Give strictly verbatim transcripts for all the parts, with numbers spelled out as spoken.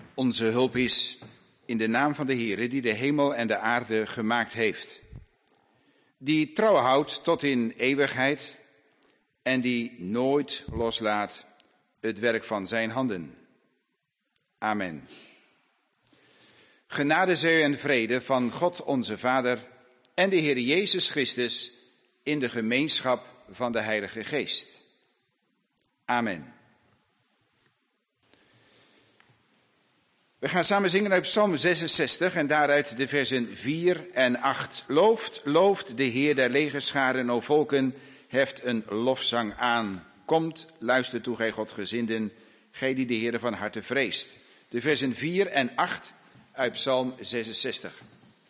Onze hulp is in de naam van de Heere, die de hemel en de aarde gemaakt heeft. Die trouw houdt tot in eeuwigheid en die nooit loslaat het werk van zijn handen. Amen. Genade zij en vrede van God onze Vader en de Heer Jezus Christus in de gemeenschap van de Heilige Geest. Amen. We gaan samen zingen uit Psalm zesenzestig en daaruit de versen vier en acht. Looft, looft de Heer der legerscharen, o volken, heft een lofzang aan. Komt, luister toe, gij Godgezinden, gij die de Heere van harte vreest. De versen vier en acht uit Psalm zesenzestig.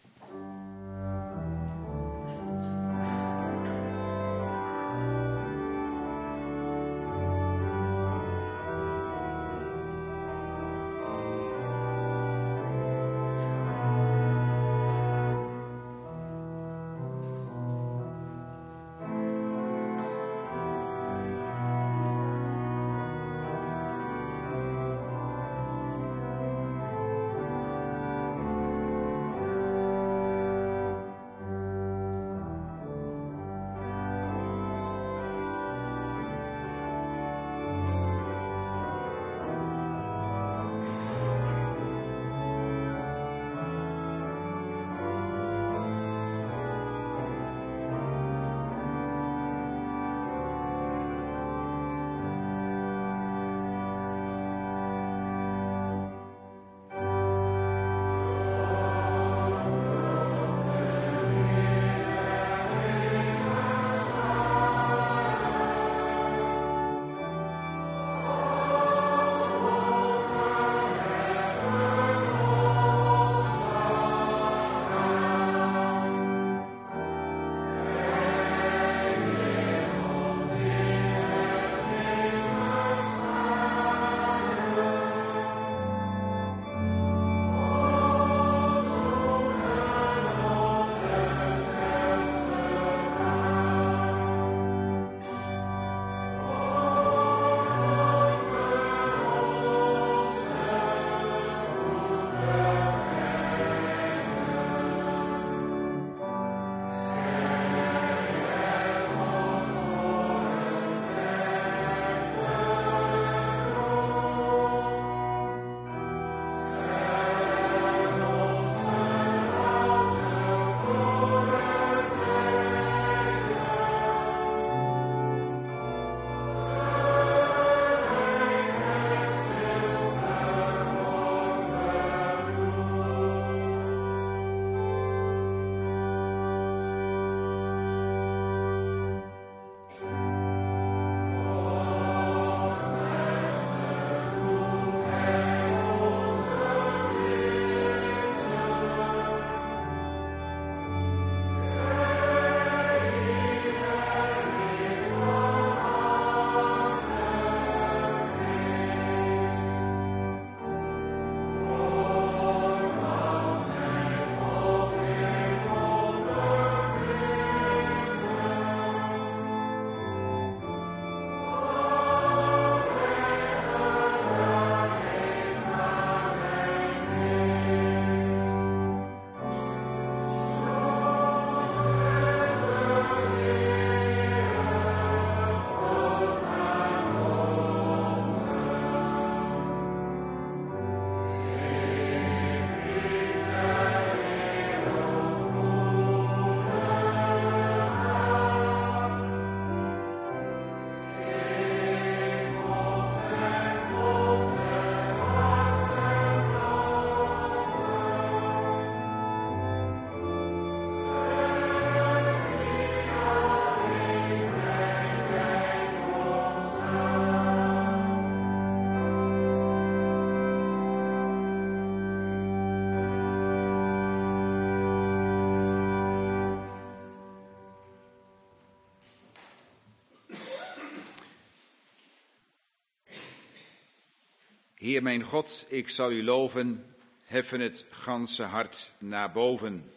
Heer mijn God, ik zal u loven, heffen het ganse hart naar boven.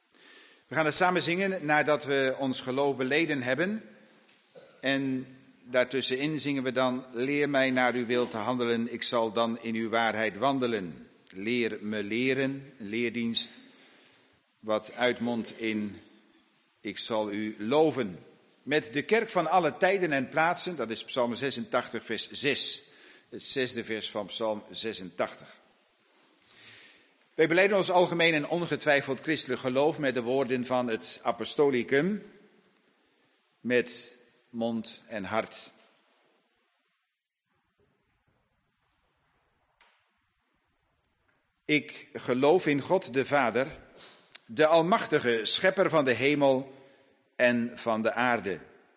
We gaan het samen zingen nadat we ons geloof beleden hebben. En daartussenin zingen we dan: leer mij naar uw wil te handelen, ik zal dan in uw waarheid wandelen. Leer me leren, een leerdienst wat uitmondt in ik zal u loven. Met de kerk van alle tijden en plaatsen, dat is Psalm zesentachtig vers zes, het zesde vers van Psalm zesentachtig. Wij belijden ons algemeen en ongetwijfeld christelijk geloof met de woorden van het apostolicum, met mond en hart. Ik geloof in God de Vader, de almachtige schepper van de hemel en van de aarde.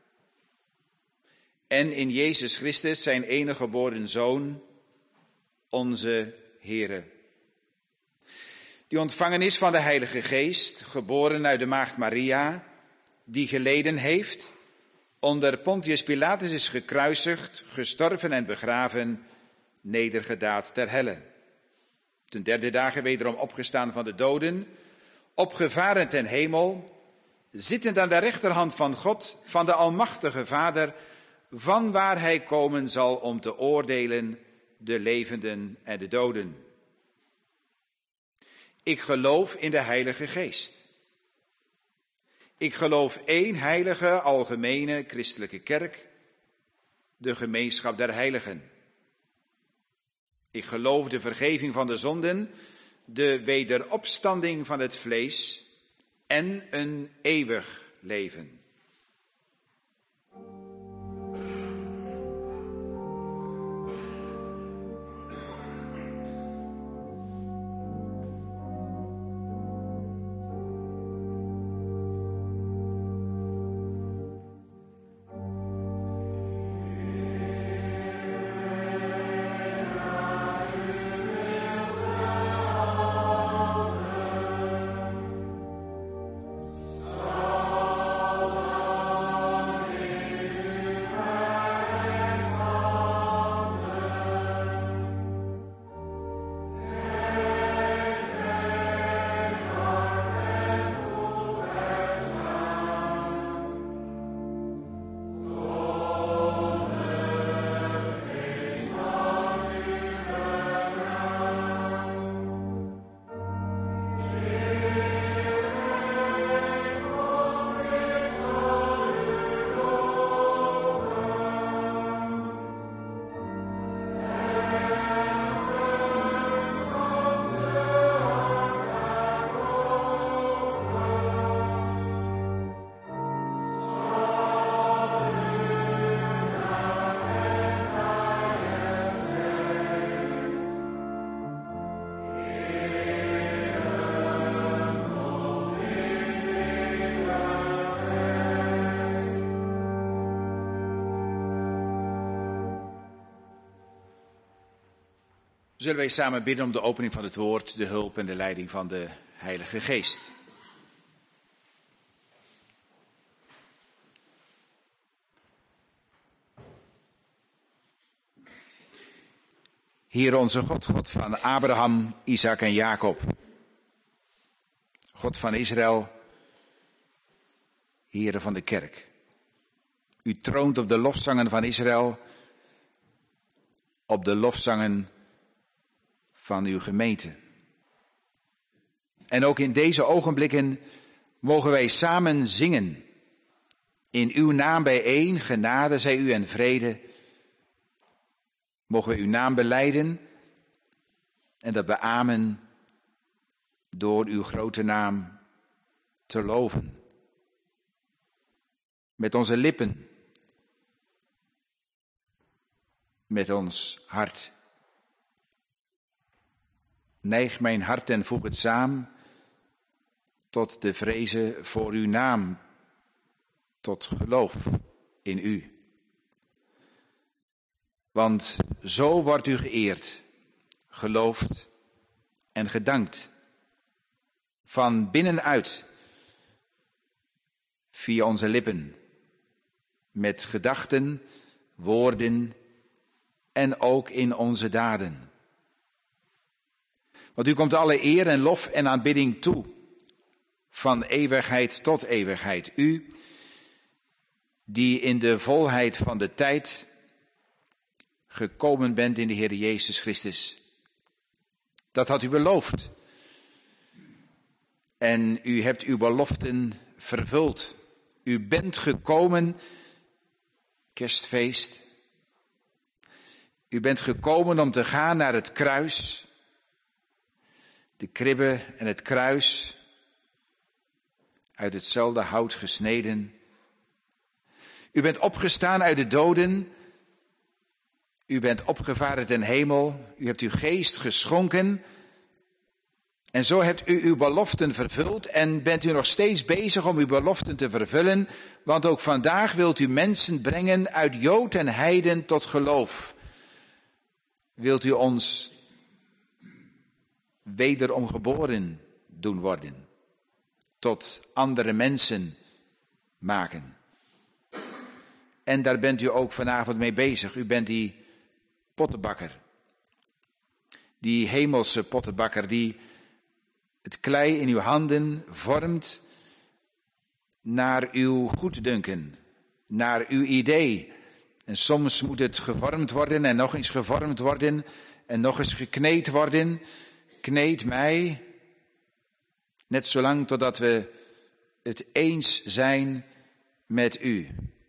En in Jezus Christus, zijn enige geboren Zoon, onze Heere. Die ontvangen is van de Heilige Geest, geboren uit de maagd Maria, die geleden heeft, onder Pontius Pilatus is gekruisigd, gestorven en begraven, nedergedaald ter helle. Ten derde dagen wederom opgestaan van de doden, opgevaren ten hemel, zittend aan de rechterhand van God, van de Almachtige Vader, van waar hij komen zal om te oordelen de levenden en de doden. Ik geloof in de Heilige Geest. Ik geloof één heilige, algemene, christelijke kerk, de gemeenschap der heiligen. Ik geloof de vergeving van de zonden, de wederopstanding van het vlees en een eeuwig leven. Zullen wij samen bidden om de opening van het woord, de hulp en de leiding van de Heilige Geest. Heer onze God, God van Abraham, Isaac en Jacob, God van Israël, Heere van de kerk. U troont op de lofzangen van Israël, op de lofzangen van uw gemeente. En ook in deze ogenblikken mogen wij samen zingen. In uw naam bijeen, genade zij u en vrede. Mogen wij uw naam belijden en dat beamen door uw grote naam te loven. Met onze lippen, met ons hart. Neig mijn hart en voeg het saam tot de vreze voor uw naam, tot geloof in u. Want zo wordt u geëerd, geloofd en gedankt. Van binnenuit, via onze lippen, met gedachten, woorden en ook in onze daden. Want u komt alle eer en lof en aanbidding toe, van eeuwigheid tot eeuwigheid. U, die in de volheid van de tijd gekomen bent in de Heer Jezus Christus. Dat had u beloofd. En u hebt uw beloften vervuld. U bent gekomen, kerstfeest. U bent gekomen om te gaan naar het kruis. De kribbe en het kruis, uit hetzelfde hout gesneden. U bent opgestaan uit de doden. U bent opgevaren ten hemel. U hebt uw geest geschonken. En zo hebt u uw beloften vervuld en bent u nog steeds bezig om uw beloften te vervullen. Want ook vandaag wilt u mensen brengen uit Jood en heiden tot geloof. Wilt u ons wederom geboren doen worden. Tot andere mensen maken. En daar bent u ook vanavond mee bezig. U bent die pottenbakker. Die hemelse pottenbakker die het klei in uw handen vormt naar uw goeddunken, naar uw idee. En soms moet het gevormd worden en nog eens gevormd worden en nog eens gekneed worden. Kneed mij, net zolang totdat we het eens zijn met u.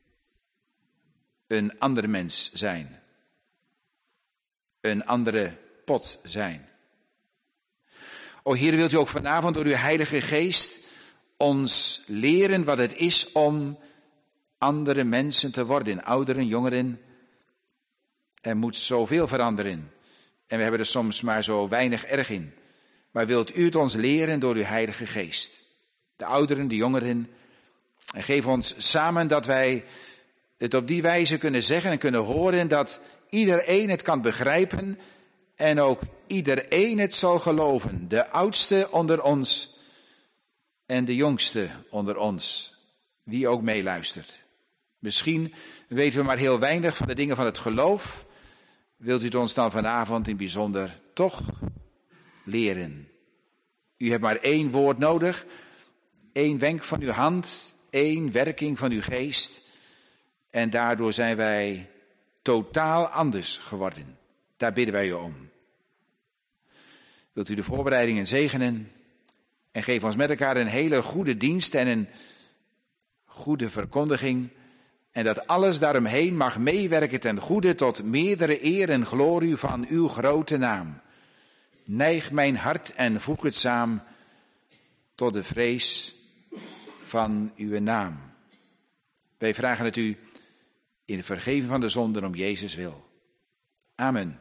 Een ander mens zijn. Een andere pot zijn. O Heer, wilt u ook vanavond door uw Heilige Geest ons leren wat het is om andere mensen te worden. Ouderen, jongeren. Er moet zoveel veranderen. En we hebben er soms maar zo weinig erg in. Maar wilt u het ons leren door uw Heilige Geest. De ouderen, de jongeren. En geef ons samen dat wij het op die wijze kunnen zeggen en kunnen horen dat iedereen het kan begrijpen en ook iedereen het zal geloven. De oudste onder ons en de jongste onder ons. Wie ook meeluistert. Misschien weten we maar heel weinig van de dingen van het geloof. Wilt u het ons dan vanavond in bijzonder toch leren? U hebt maar één woord nodig. Één wenk van uw hand. Één werking van uw geest. En daardoor zijn wij totaal anders geworden. Daar bidden wij u om. Wilt u de voorbereidingen zegenen en geef ons met elkaar een hele goede dienst en een goede verkondiging. En dat alles daaromheen mag meewerken ten goede tot meerdere eer en glorie van uw grote naam. Neig mijn hart en voeg het samen tot de vrees van uw naam. Wij vragen het u in de vergeving van de zonden om Jezus wil. Amen.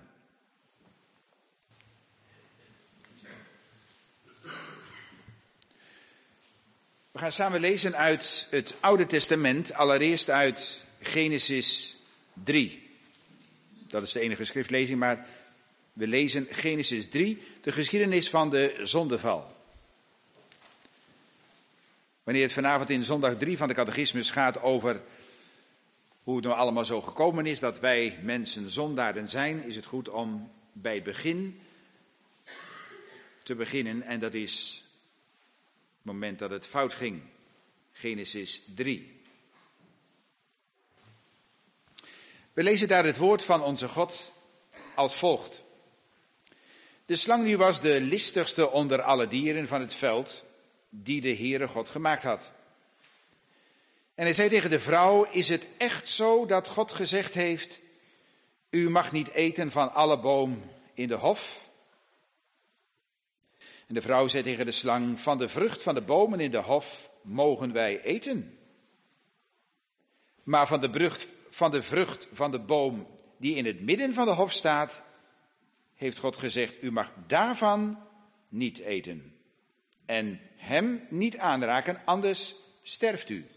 We gaan samen lezen uit het Oude Testament, allereerst uit Genesis drie. Dat is de enige schriftlezing, maar we lezen Genesis drie, de geschiedenis van de zondeval. Wanneer het vanavond in zondag drie van de catechismus gaat over hoe het nou allemaal zo gekomen is dat wij mensen zondaren zijn, is het goed om bij het begin te beginnen. En dat is het moment dat het fout ging. Genesis drie. We lezen daar het woord van onze God als volgt. De slang nu was de listigste onder alle dieren van het veld die de Heere God gemaakt had. En hij zei tegen de vrouw, is het echt zo dat God gezegd heeft, u mag niet eten van alle boom in de hof? En de vrouw zei tegen de slang, van de vrucht van de bomen in de hof mogen wij eten. Maar van de, vrucht, van de vrucht van de boom die in het midden van de hof staat, heeft God gezegd, u mag daarvan niet eten. En hem niet aanraken, anders sterft u.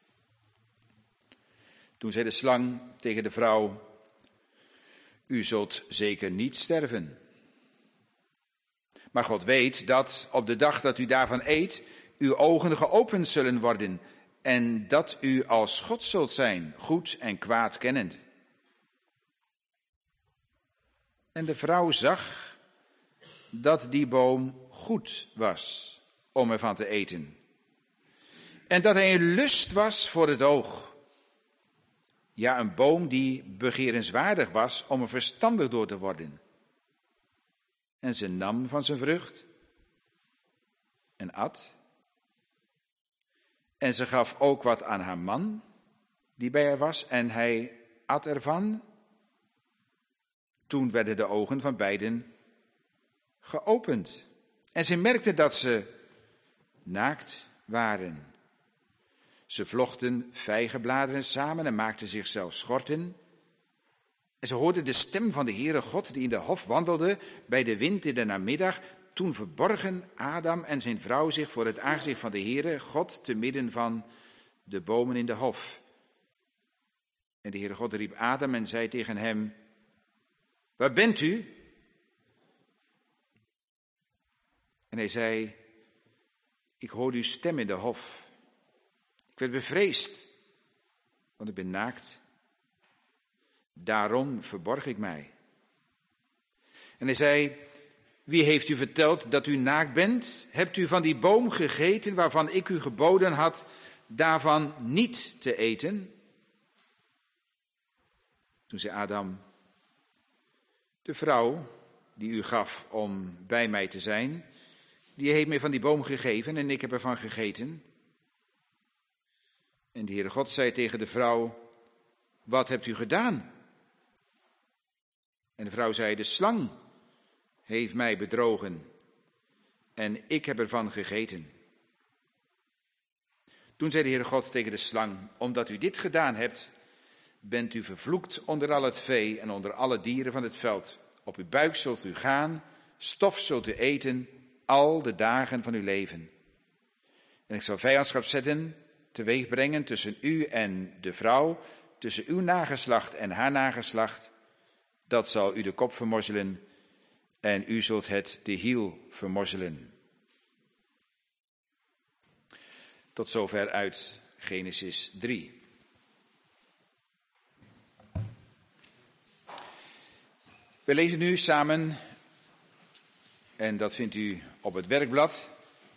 Toen zei de slang tegen de vrouw, u zult zeker niet sterven. Maar God weet dat op de dag dat u daarvan eet, uw ogen geopend zullen worden en dat u als God zult zijn, goed en kwaad kennend. En de vrouw zag dat die boom goed was om ervan te eten. En dat hij een lust was voor het oog. Ja, een boom die begerenswaardig was om er verstandig door te worden. En ze nam van zijn vrucht en at. En ze gaf ook wat aan haar man, die bij haar was, en hij at ervan. Toen werden de ogen van beiden geopend. En ze merkten dat ze naakt waren. Ze vlochten vijgenbladeren samen en maakten zichzelf schorten. En ze hoorden de stem van de Heere God die in de hof wandelde bij de wind in de namiddag. Toen verborgen Adam en zijn vrouw zich voor het aangezicht van de Heere God te midden van de bomen in de hof. En de Heere God riep Adam en zei tegen hem: waar bent u? En hij zei: ik hoorde uw stem in de hof. Ik werd bevreesd, want ik ben naakt. Daarom verborg ik mij. En hij zei: wie heeft u verteld dat u naakt bent? Hebt u van die boom gegeten waarvan ik u geboden had daarvan niet te eten? Toen zei Adam: de vrouw die u gaf om bij mij te zijn, die heeft mij van die boom gegeven en ik heb ervan gegeten. En de Heere God zei tegen de vrouw: wat hebt u gedaan? En de vrouw zei: de slang heeft mij bedrogen en ik heb ervan gegeten. Toen zei de Heere God tegen de slang: omdat u dit gedaan hebt, bent u vervloekt onder al het vee en onder alle dieren van het veld. Op uw buik zult u gaan, stof zult u eten, al de dagen van uw leven. En ik zal vijandschap zetten, teweeg brengen tussen u en de vrouw, tussen uw nageslacht en haar nageslacht. Dat zal u de kop vermorzelen en u zult het de hiel vermorzelen. Tot zover uit Genesis drie. We lezen nu samen, en dat vindt u op het werkblad,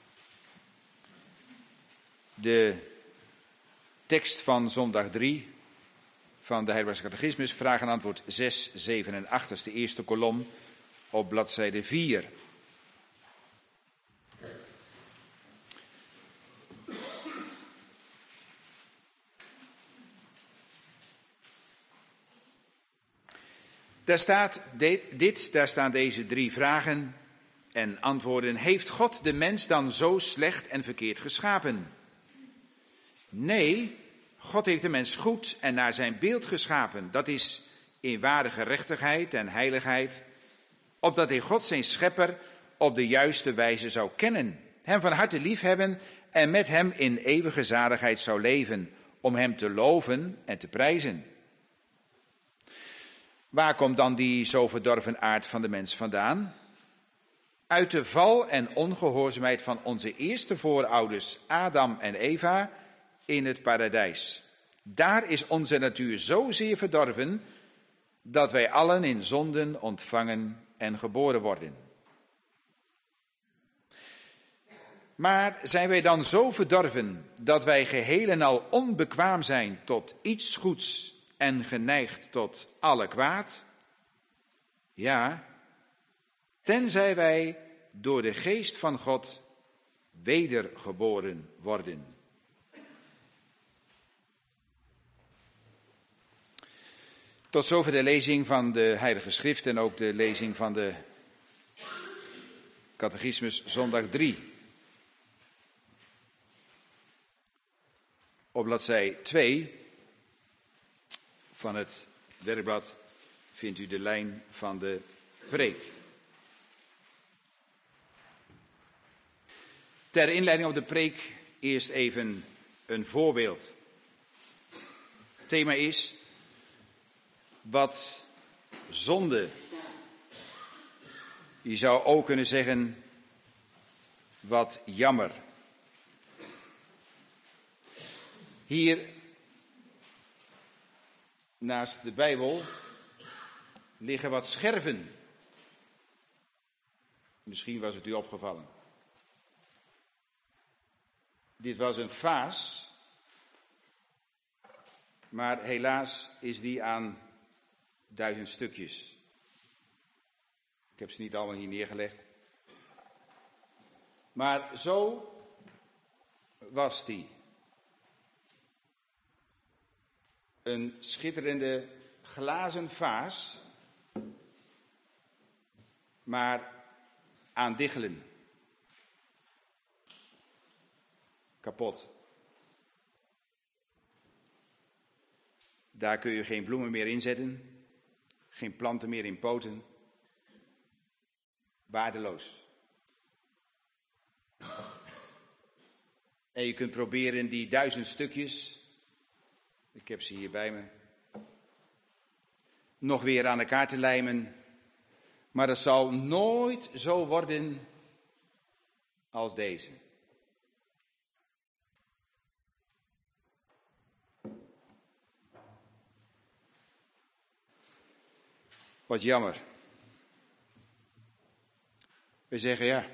de tekst van zondag drie van de Heidelbergse Catechismus, vraag en antwoord zes, zeven en acht. Dat is de eerste kolom op bladzijde vier. Daar staat dit, daar staan deze drie vragen en antwoorden. Heeft God de mens dan zo slecht en verkeerd geschapen? Nee, God heeft de mens goed en naar zijn beeld geschapen. Dat is in ware gerechtigheid en heiligheid, opdat hij God zijn schepper op de juiste wijze zou kennen, hem van harte liefhebben en met hem in eeuwige zaligheid zou leven, om hem te loven en te prijzen. Waar komt dan die zo verdorven aard van de mens vandaan? Uit de val en ongehoorzaamheid van onze eerste voorouders Adam en Eva in het paradijs. Daar is onze natuur zozeer verdorven dat wij allen in zonden ontvangen en geboren worden. Maar zijn wij dan zo verdorven dat wij geheel en al onbekwaam zijn tot iets goeds en geneigd tot alle kwaad? Ja, tenzij wij door de geest van God wedergeboren worden. Tot zover de lezing van de Heilige Schrift en ook de lezing van de Catechismus zondag drie. Op bladzij twee van het werkblad vindt u de lijn van de preek. Ter inleiding op de preek eerst even een voorbeeld. Het thema is: wat zonde. Je zou ook kunnen zeggen: wat jammer. Hier naast de Bijbel liggen wat scherven. Misschien was het u opgevallen. Dit was een vaas Maar helaas is die aan duizend stukjes. Ik heb ze niet allemaal hier neergelegd. Maar zo was die. Een schitterende glazen vaas, maar aan diggelen. Kapot. Daar kun je geen bloemen meer in zetten, geen planten meer in poten. Waardeloos. En je kunt proberen die duizend stukjes, ik heb ze hier bij me, nog weer aan elkaar te lijmen. Maar dat zal nooit zo worden als deze. Wat jammer. We zeggen ja,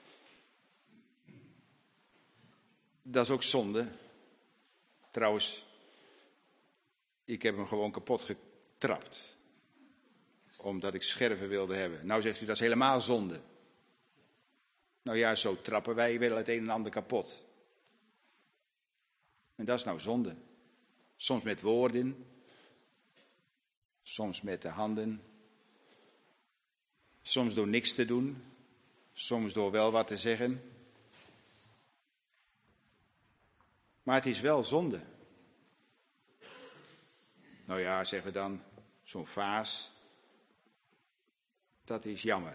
dat is ook zonde. Trouwens, ik heb hem gewoon kapot getrapt. Omdat ik scherven wilde hebben. Nou zegt u, dat is helemaal zonde. Nou ja, zo trappen wij wel het een en ander kapot. En dat is nou zonde. Soms met woorden. Soms met de handen. Soms door niks te doen. Soms door wel wat te zeggen. Maar het is wel zonde. Nou ja, zeggen we dan, zo'n vaas. Dat is jammer.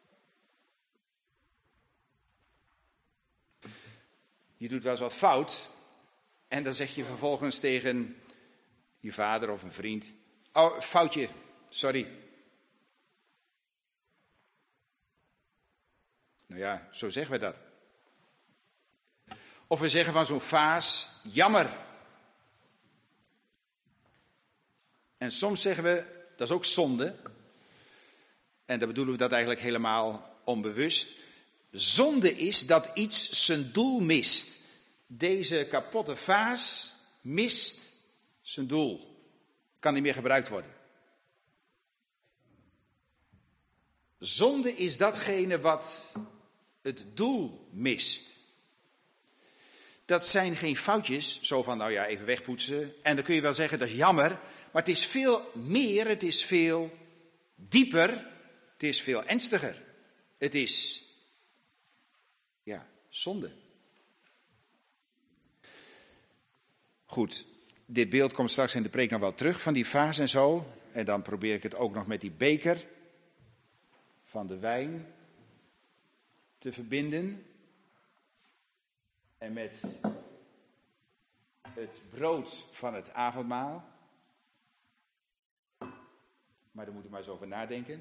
Je doet wel eens wat fout. En dan zeg je vervolgens tegen je vader of een vriend. Oh, foutje, sorry. Nou ja, zo zeggen we dat. Of we zeggen van zo'n vaas, jammer. En soms zeggen we, dat is ook zonde. En dan bedoelen we dat eigenlijk helemaal onbewust. Zonde is dat iets zijn doel mist. Deze kapotte vaas mist zijn doel. Kan niet meer gebruikt worden. Zonde is datgene wat het doel mist. Dat zijn geen foutjes, zo van nou ja, even wegpoetsen. En dan kun je wel zeggen, dat is jammer. Maar het is veel meer, het is veel dieper, het is veel ernstiger. Het is, ja, zonde. Goed, dit beeld komt straks in de preek nog wel terug van die vaas en zo. En dan probeer ik het ook nog met die beker van de wijn te verbinden. En met het brood van het avondmaal. Maar daar moet ik maar eens over nadenken.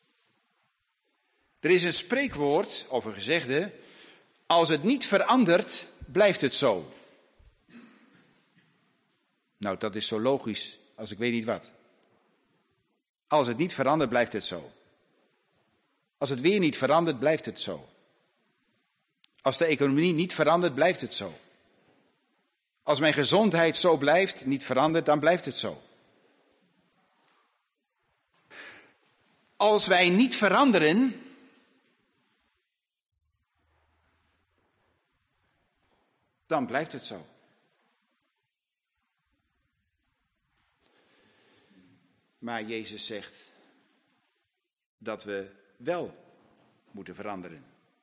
Er is een spreekwoord of een gezegde. Als het niet verandert, blijft het zo. Nou, dat is zo logisch als ik weet niet wat. Als het niet verandert, blijft het zo. Als het weer niet verandert, blijft het zo. Als de economie niet verandert, blijft het zo. Als mijn gezondheid zo blijft, niet verandert, dan blijft het zo. Als wij niet veranderen, dan blijft het zo. Maar Jezus zegt dat we wel moeten veranderen.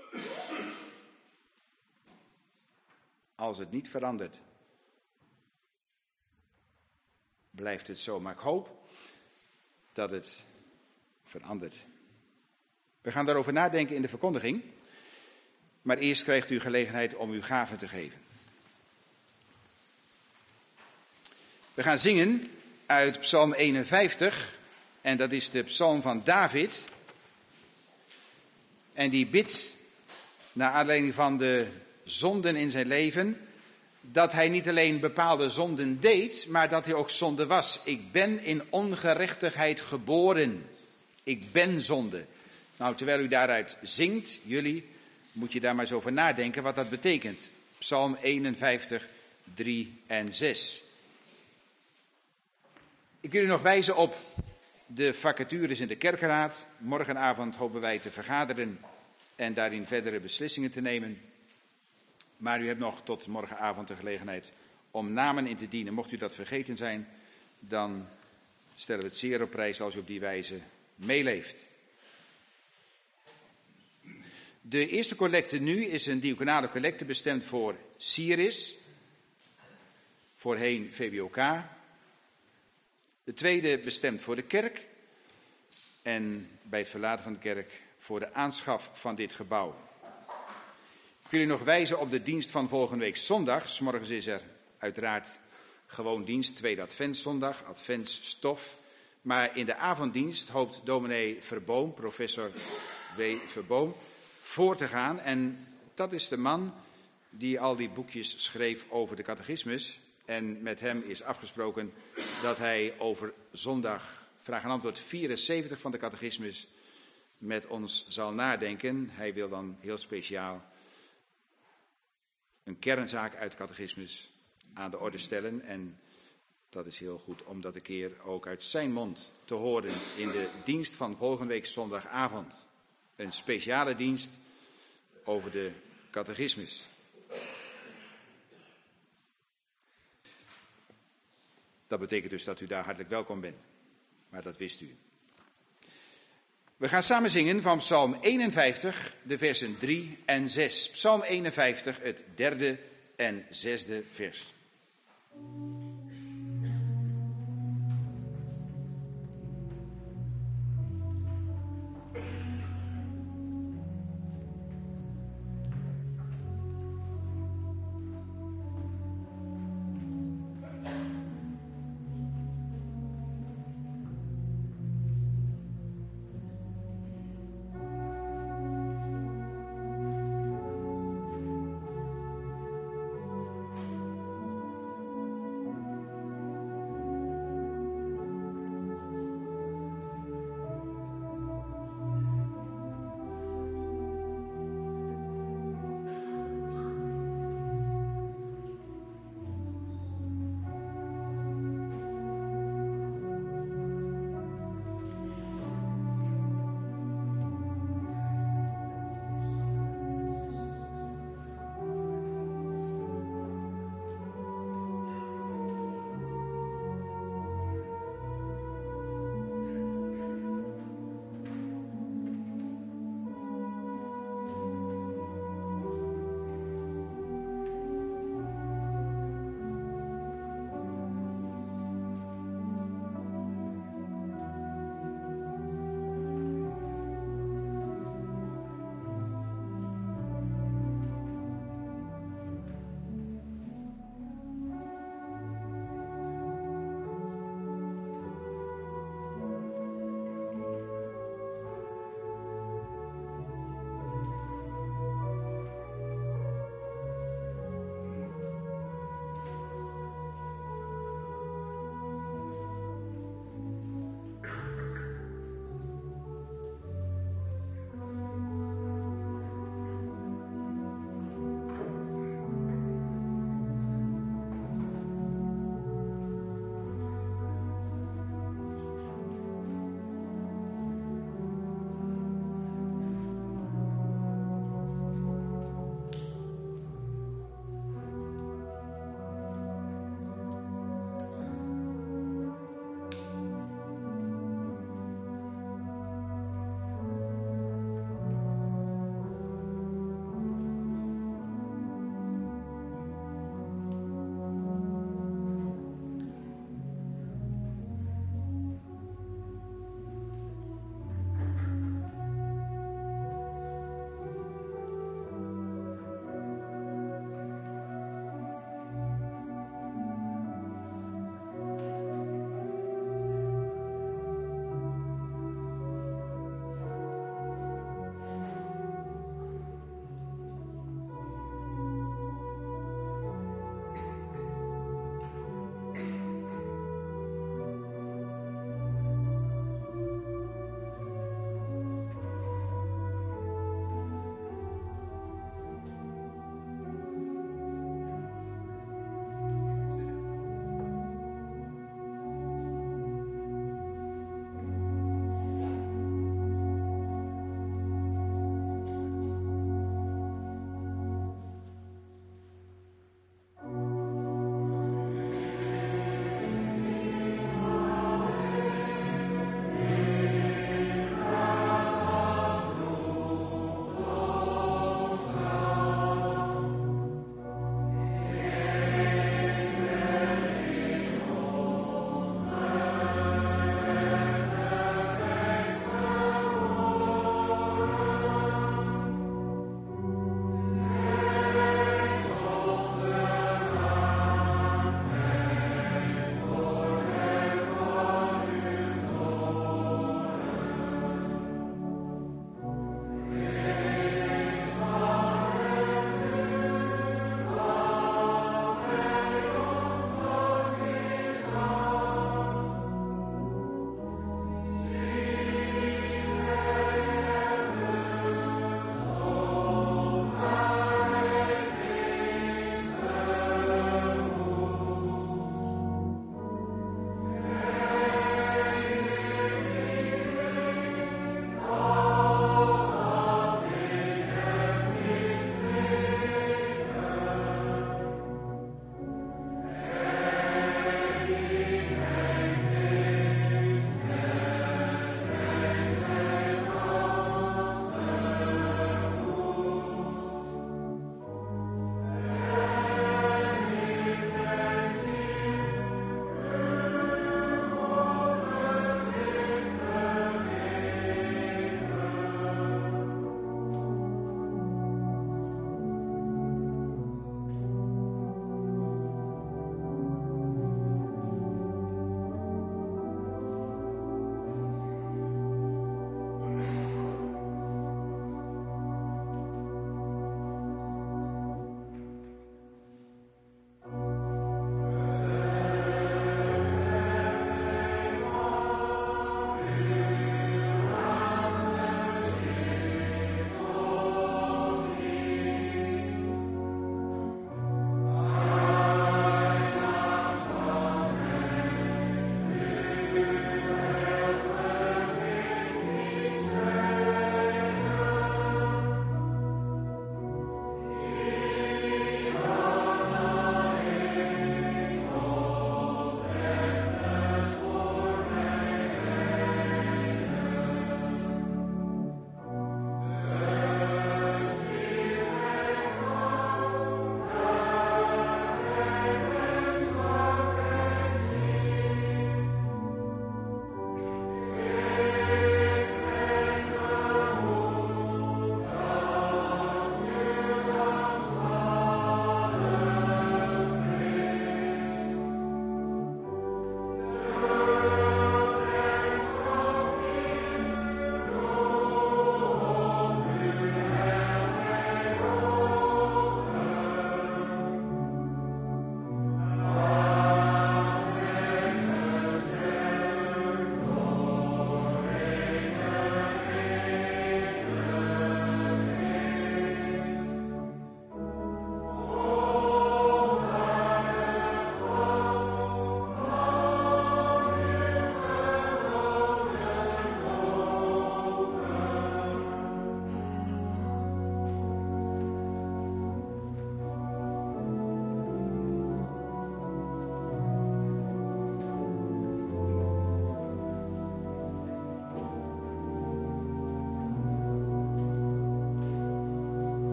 Als het niet verandert, blijft het zo. Maar ik hoop dat het verandert. We gaan daarover nadenken in de verkondiging. Maar eerst krijgt u gelegenheid om uw gaven te geven. We gaan zingen uit Psalm eenenvijftig. En dat is de psalm van David. En die bidt, naar aanleiding van de zonden in zijn leven, dat hij niet alleen bepaalde zonden deed, maar dat hij ook zonde was. Ik ben in ongerechtigheid geboren. Ik ben zonde. Nou, terwijl u daaruit zingt, jullie, moet je daar maar eens over nadenken wat dat betekent. Psalm eenenvijftig, drie en zes. Ik wil u nog wijzen op de vacatures in de kerkenraad. Morgenavond hopen wij te vergaderen en daarin verdere beslissingen te nemen. Maar u hebt nog tot morgenavond de gelegenheid om namen in te dienen. Mocht u dat vergeten zijn, dan stellen we het zeer op prijs als u op die wijze meeleeft. De eerste collecte nu is een diaconale collecte bestemd voor Syris, voorheen V B O K. De tweede bestemd voor de kerk en bij het verlaten van de kerk voor de aanschaf van dit gebouw. Ik wil u nog wijzen op de dienst van volgende week zondag. 's Morgens is er uiteraard gewoon dienst, tweede adventszondag, adventsstof. Maar in de avonddienst hoopt dominee Verboom, professor W. Verboom, voor te gaan. En dat is de man die al die boekjes schreef over de catechismus. En met hem is afgesproken dat hij over zondag, vraag en antwoord vierenzeventig van de catechismus, met ons zal nadenken. Hij wil dan heel speciaal een kernzaak uit de catechismus aan de orde stellen. En dat is heel goed om dat een keer ook uit zijn mond te horen in de dienst van volgende week zondagavond. Een speciale dienst over de catechismus. Dat betekent dus dat u daar hartelijk welkom bent. Maar dat wist u. We gaan samen zingen van Psalm eenenvijftig, de versen drie en zes. Psalm eenenvijftig, het derde en zesde vers.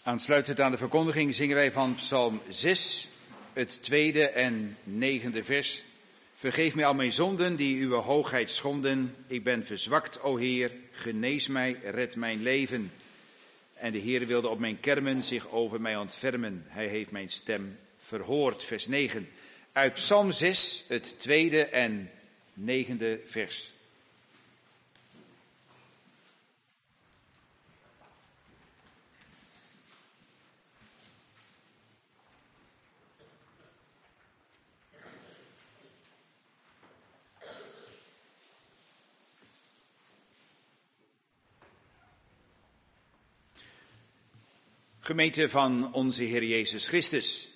Aansluitend aan de verkondiging zingen wij van Psalm zes, het tweede en negende vers. Vergeef mij al mijn zonden die uw hoogheid schonden. Ik ben verzwakt, o Heer, genees mij, red mijn leven. En de Heer wilde op mijn kermen zich over mij ontfermen. Hij heeft mijn stem verhoord. Vers negen. Uit Psalm zes, het tweede en negende vers. Gemeente van onze Heer Jezus Christus.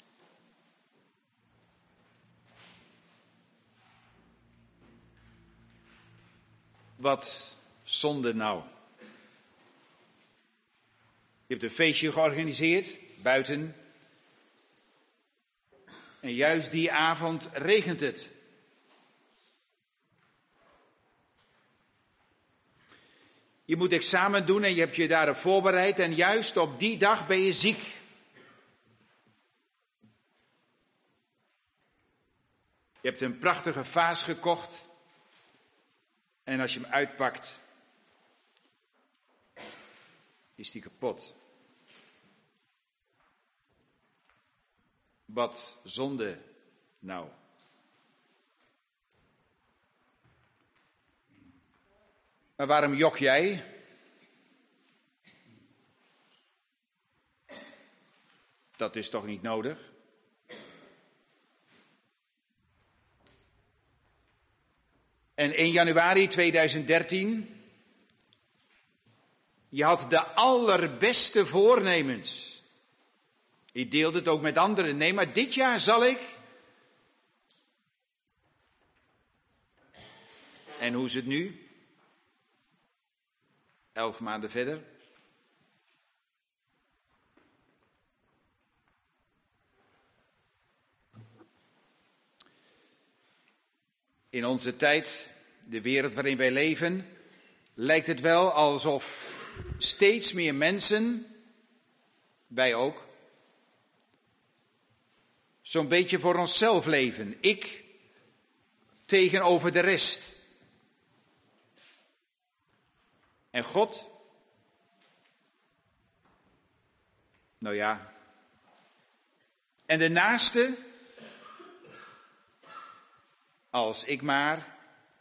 Wat zonde nou? Je hebt een feestje georganiseerd, buiten. En juist die avond regent het. Je moet examen doen en je hebt je daarop voorbereid en juist op die dag ben je ziek. Je hebt een prachtige vaas gekocht en als je hem uitpakt, is die kapot. Wat zonde nou? Maar waarom jok jij? Dat is toch niet nodig? En één januari tweeduizend dertien, je had de allerbeste voornemens. Je deelde het ook met anderen. Nee, maar dit jaar zal ik. En hoe is het nu? Elf maanden verder. In onze tijd, de wereld waarin wij leven, lijkt het wel alsof steeds meer mensen, wij ook, zo'n beetje voor onszelf leven. Ik tegenover de rest. En God? Nou ja. En de naaste? Als ik maar.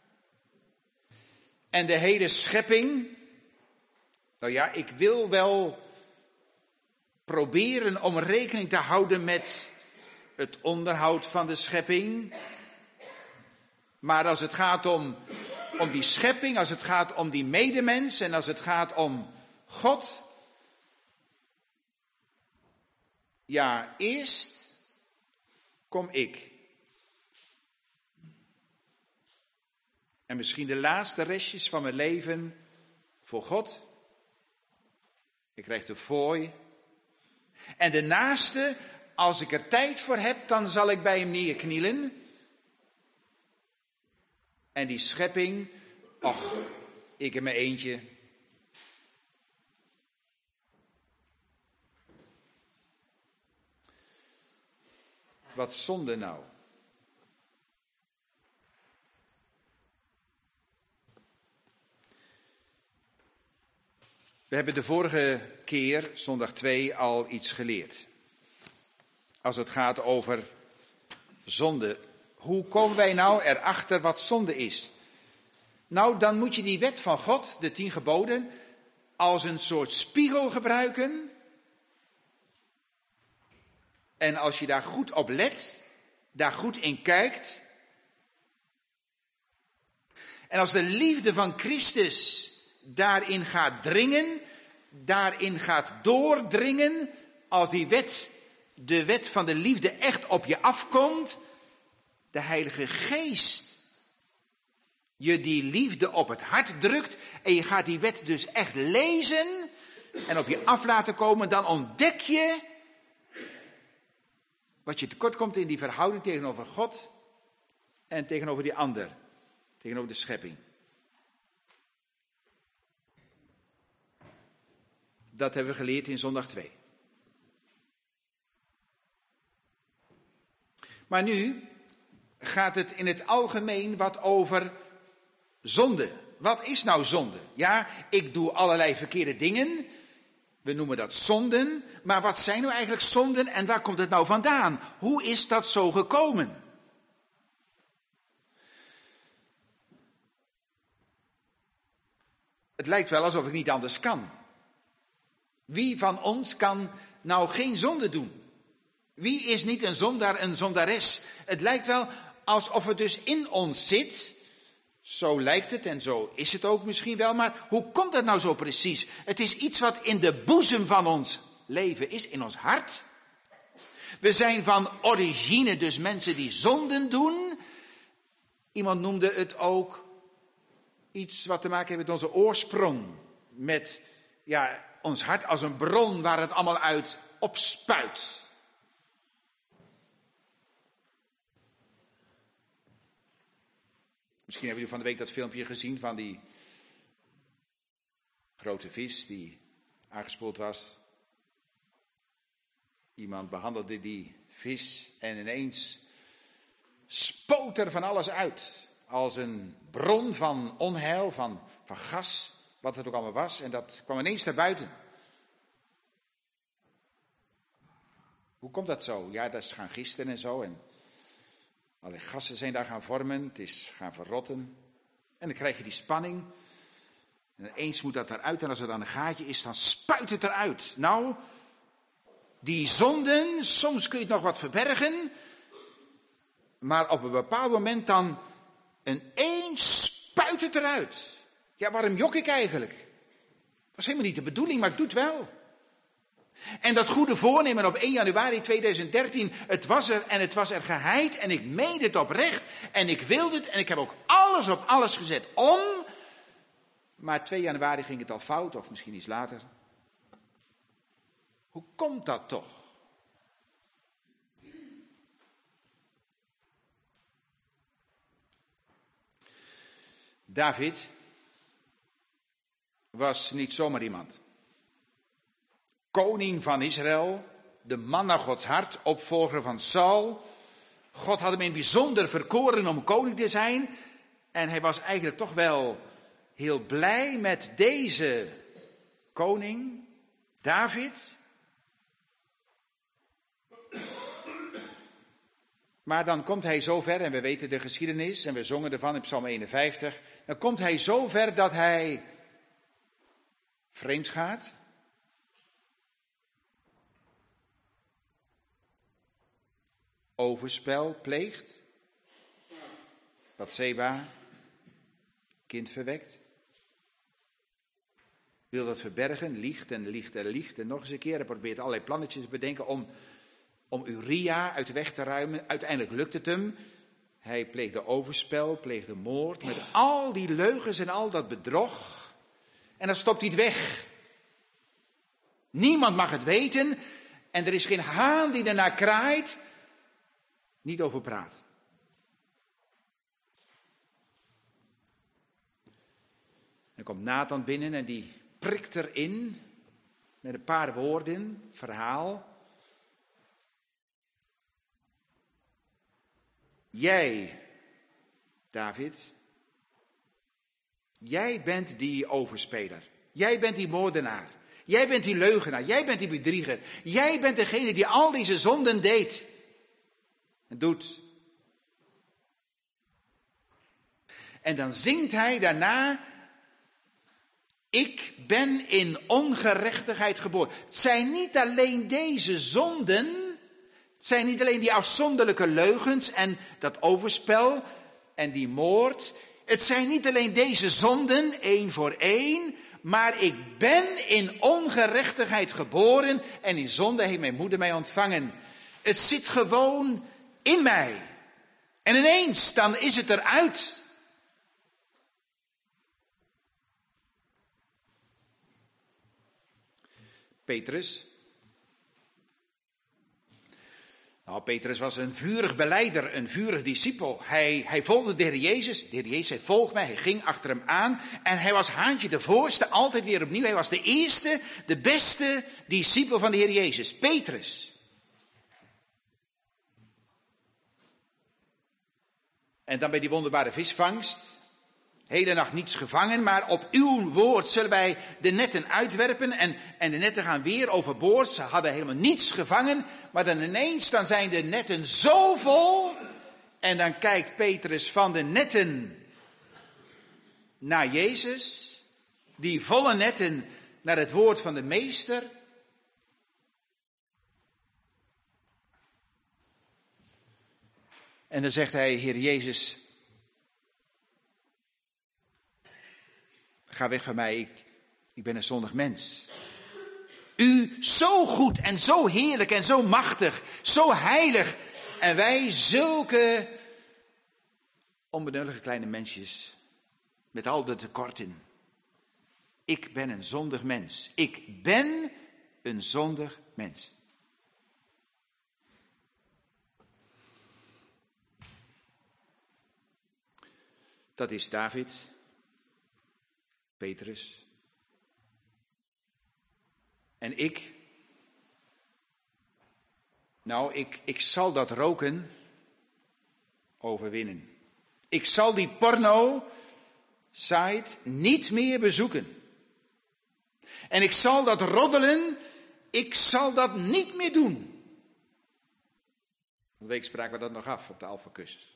En de hele schepping? Nou ja, ik wil wel proberen om rekening te houden met het onderhoud van de schepping. Maar als het gaat om, om die schepping, als het gaat om die medemens en als het gaat om God. Ja, eerst kom ik. En misschien de laatste restjes van mijn leven voor God. Ik krijg de fooi. En de naaste, als ik er tijd voor heb, dan zal ik bij hem neerknielen. En die schepping, och, ik in mijn eentje. Wat zonde nou? We hebben de vorige keer, zondag twee, al iets geleerd. Als het gaat over zonde. Hoe komen wij nou erachter wat zonde is? Nou, dan moet je die wet van God, de tien geboden, als een soort spiegel gebruiken. En als je daar goed op let, daar goed in kijkt. En als de liefde van Christus daarin gaat dringen, daarin gaat doordringen, als die wet, de wet van de liefde echt op je afkomt, de Heilige Geest je die liefde op het hart drukt en je gaat die wet dus echt lezen en op je af laten komen, dan ontdek je wat je tekort komt in die verhouding tegenover God en tegenover die ander, tegenover de schepping. Dat hebben we geleerd in zondag twee. Maar nu gaat het in het algemeen wat over zonde. Wat is nou zonde? Ja, ik doe allerlei verkeerde dingen. We noemen dat zonden. Maar wat zijn nou eigenlijk zonden en waar komt het nou vandaan? Hoe is dat zo gekomen? Het lijkt wel alsof ik niet anders kan. Wie van ons kan nou geen zonde doen? Wie is niet een zondaar, een zondares? Het lijkt wel alsof het dus in ons zit. Zo lijkt het en zo is het ook misschien wel. Maar hoe komt dat nou zo precies? Het is iets wat in de boezem van ons leven is, in ons hart. We zijn van origine dus mensen die zonden doen. Iemand noemde het ook iets wat te maken heeft met onze oorsprong. Met ja, ons hart als een bron waar het allemaal uit opspuit. Misschien hebben jullie van de week dat filmpje gezien van die grote vis die aangespoeld was. Iemand behandelde die vis en ineens spoot er van alles uit. Als een bron van onheil, van, van gas, wat het ook allemaal was. En dat kwam ineens naar buiten. Hoe komt dat zo? Ja, dat is gaan gisten en zo. En allerlei gassen zijn daar gaan vormen. Het is gaan verrotten. En dan krijg je die spanning. En ineens moet dat eruit. En als er dan een gaatje is, dan spuit het eruit. Nou, die zonden, soms kun je het nog wat verbergen. Maar op een bepaald moment dan ineens spuit het eruit. Ja, waarom jok ik eigenlijk? Dat was helemaal niet de bedoeling, maar ik doe het wel. En dat goede voornemen op één januari tweeduizend dertien, het was er en het was er geheid en ik meende het oprecht en ik wilde het en ik heb ook alles op alles gezet om. Maar twee januari ging het al fout of misschien iets later. Hoe komt dat toch? David was niet zomaar iemand. Koning van Israël, de man naar Gods hart, opvolger van Saul. God had hem in het bijzonder verkoren om koning te zijn. En hij was eigenlijk toch wel heel blij met deze koning, David. Maar dan komt hij zo ver, en we weten de geschiedenis, en we zongen ervan in Psalm eenenvijftig. Dan komt hij zo ver dat hij vreemd gaat. Overspel pleegt. Batseba, kind verwekt. Wil dat verbergen, liegt en liegt en liegt. En nog eens een keer, hij probeert allerlei plannetjes te bedenken om, om Uria uit de weg te ruimen. Uiteindelijk lukt het hem. Hij pleegde overspel, pleegde moord. Met al die leugens en al dat bedrog. En dan stopt hij het weg. Niemand mag het weten. En er is geen haan die ernaar kraait. Niet over praten. Dan komt Nathan binnen en die prikt erin met een paar woorden, verhaal. Jij, David, jij bent die overspeler. Jij bent die moordenaar. Jij bent die leugenaar. Jij bent die bedrieger. Jij bent degene die al deze zonden deed. En doet. En dan zingt hij daarna: ik ben in ongerechtigheid geboren. Het zijn niet alleen deze zonden, het zijn niet alleen die afzonderlijke leugens en dat overspel en die moord. Het zijn niet alleen deze zonden, één voor één, maar ik ben in ongerechtigheid geboren en in zonde heeft mijn moeder mij ontvangen. Het zit gewoon in mij. En ineens, dan is het eruit. Petrus. Nou, Petrus was een vurig belijder, een vurig discipel. Hij, hij volgde de Heer Jezus. De Heer Jezus zei, volg mij. Hij ging achter hem aan. En hij was haantje de voorste, altijd weer opnieuw. Hij was de eerste, de beste discipel van de Heer Jezus. Petrus. En dan bij die wonderbare visvangst. Hele nacht niets gevangen, maar op uw woord zullen wij de netten uitwerpen. En, en de netten gaan weer overboord. Ze hadden helemaal niets gevangen. Maar dan ineens dan zijn de netten zo vol. En dan kijkt Petrus van de netten naar Jezus. Die volle netten naar het woord van de meester. En dan zegt hij, Heer Jezus, ga weg van mij, ik, ik ben een zondig mens. U zo goed en zo heerlijk en zo machtig, zo heilig. En wij zulke onbenullige kleine mensjes met al de tekorten. Ik ben een zondig mens. Ik ben een zondig mens. Dat is David, Petrus. En ik, nou, ik, ik zal dat roken overwinnen. Ik zal die porno-site niet meer bezoeken. En ik zal dat roddelen, ik zal dat niet meer doen. Een week spraken we dat nog af op de Alpha-cursus.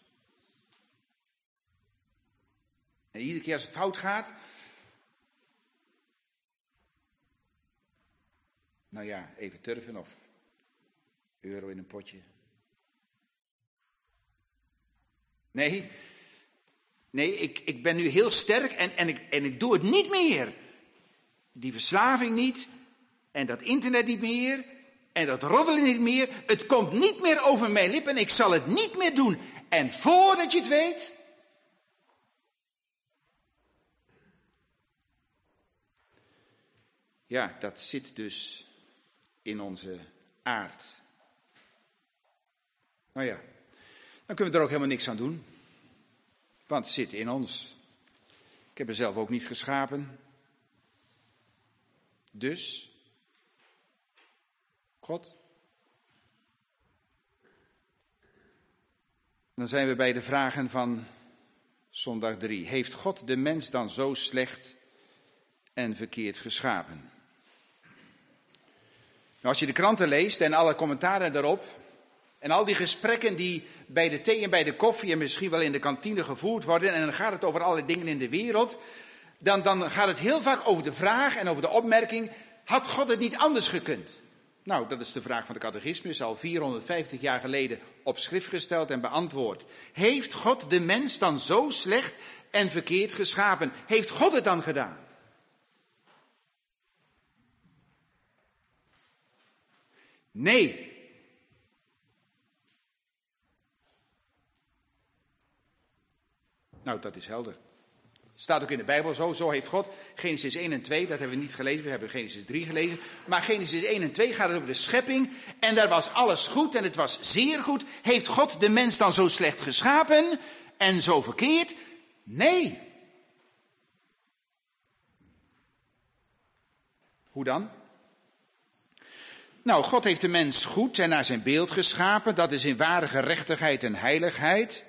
En iedere keer als het fout gaat, nou ja, even turven of euro in een potje. Nee, nee, ik, ik ben nu heel sterk en, en, ik, en ik doe het niet meer. Die verslaving niet en dat internet niet meer en dat roddelen niet meer. Het komt niet meer over mijn lippen en ik zal het niet meer doen. En voordat je het weet, ja, dat zit dus in onze aard. Nou ja, dan kunnen we er ook helemaal niks aan doen. Want het zit in ons. Ik heb er zelf ook niet geschapen. Dus, God. Dan zijn we bij de vragen van zondag drie. Heeft God de mens dan zo slecht en verkeerd geschapen? Nou, als je de kranten leest en alle commentaren daarop en al die gesprekken die bij de thee en bij de koffie en misschien wel in de kantine gevoerd worden en dan gaat het over alle dingen in de wereld, dan, dan gaat het heel vaak over de vraag en over de opmerking, had God het niet anders gekund? Nou, dat is de vraag van de catechismus, al vierhonderdvijftig jaar geleden op schrift gesteld en beantwoord. Heeft God de mens dan zo slecht en verkeerd geschapen? Heeft God het dan gedaan? Nee. Nou, dat is helder. Staat ook in de Bijbel zo, zo heeft God, Genesis één en twee, dat hebben we niet gelezen, we hebben Genesis drie gelezen. Maar Genesis één en twee gaat het over de schepping en daar was alles goed en het was zeer goed. Heeft God de mens dan zo slecht geschapen en zo verkeerd? Nee. Hoe dan? Nou, God heeft de mens goed en naar zijn beeld geschapen, dat is in ware gerechtigheid en heiligheid.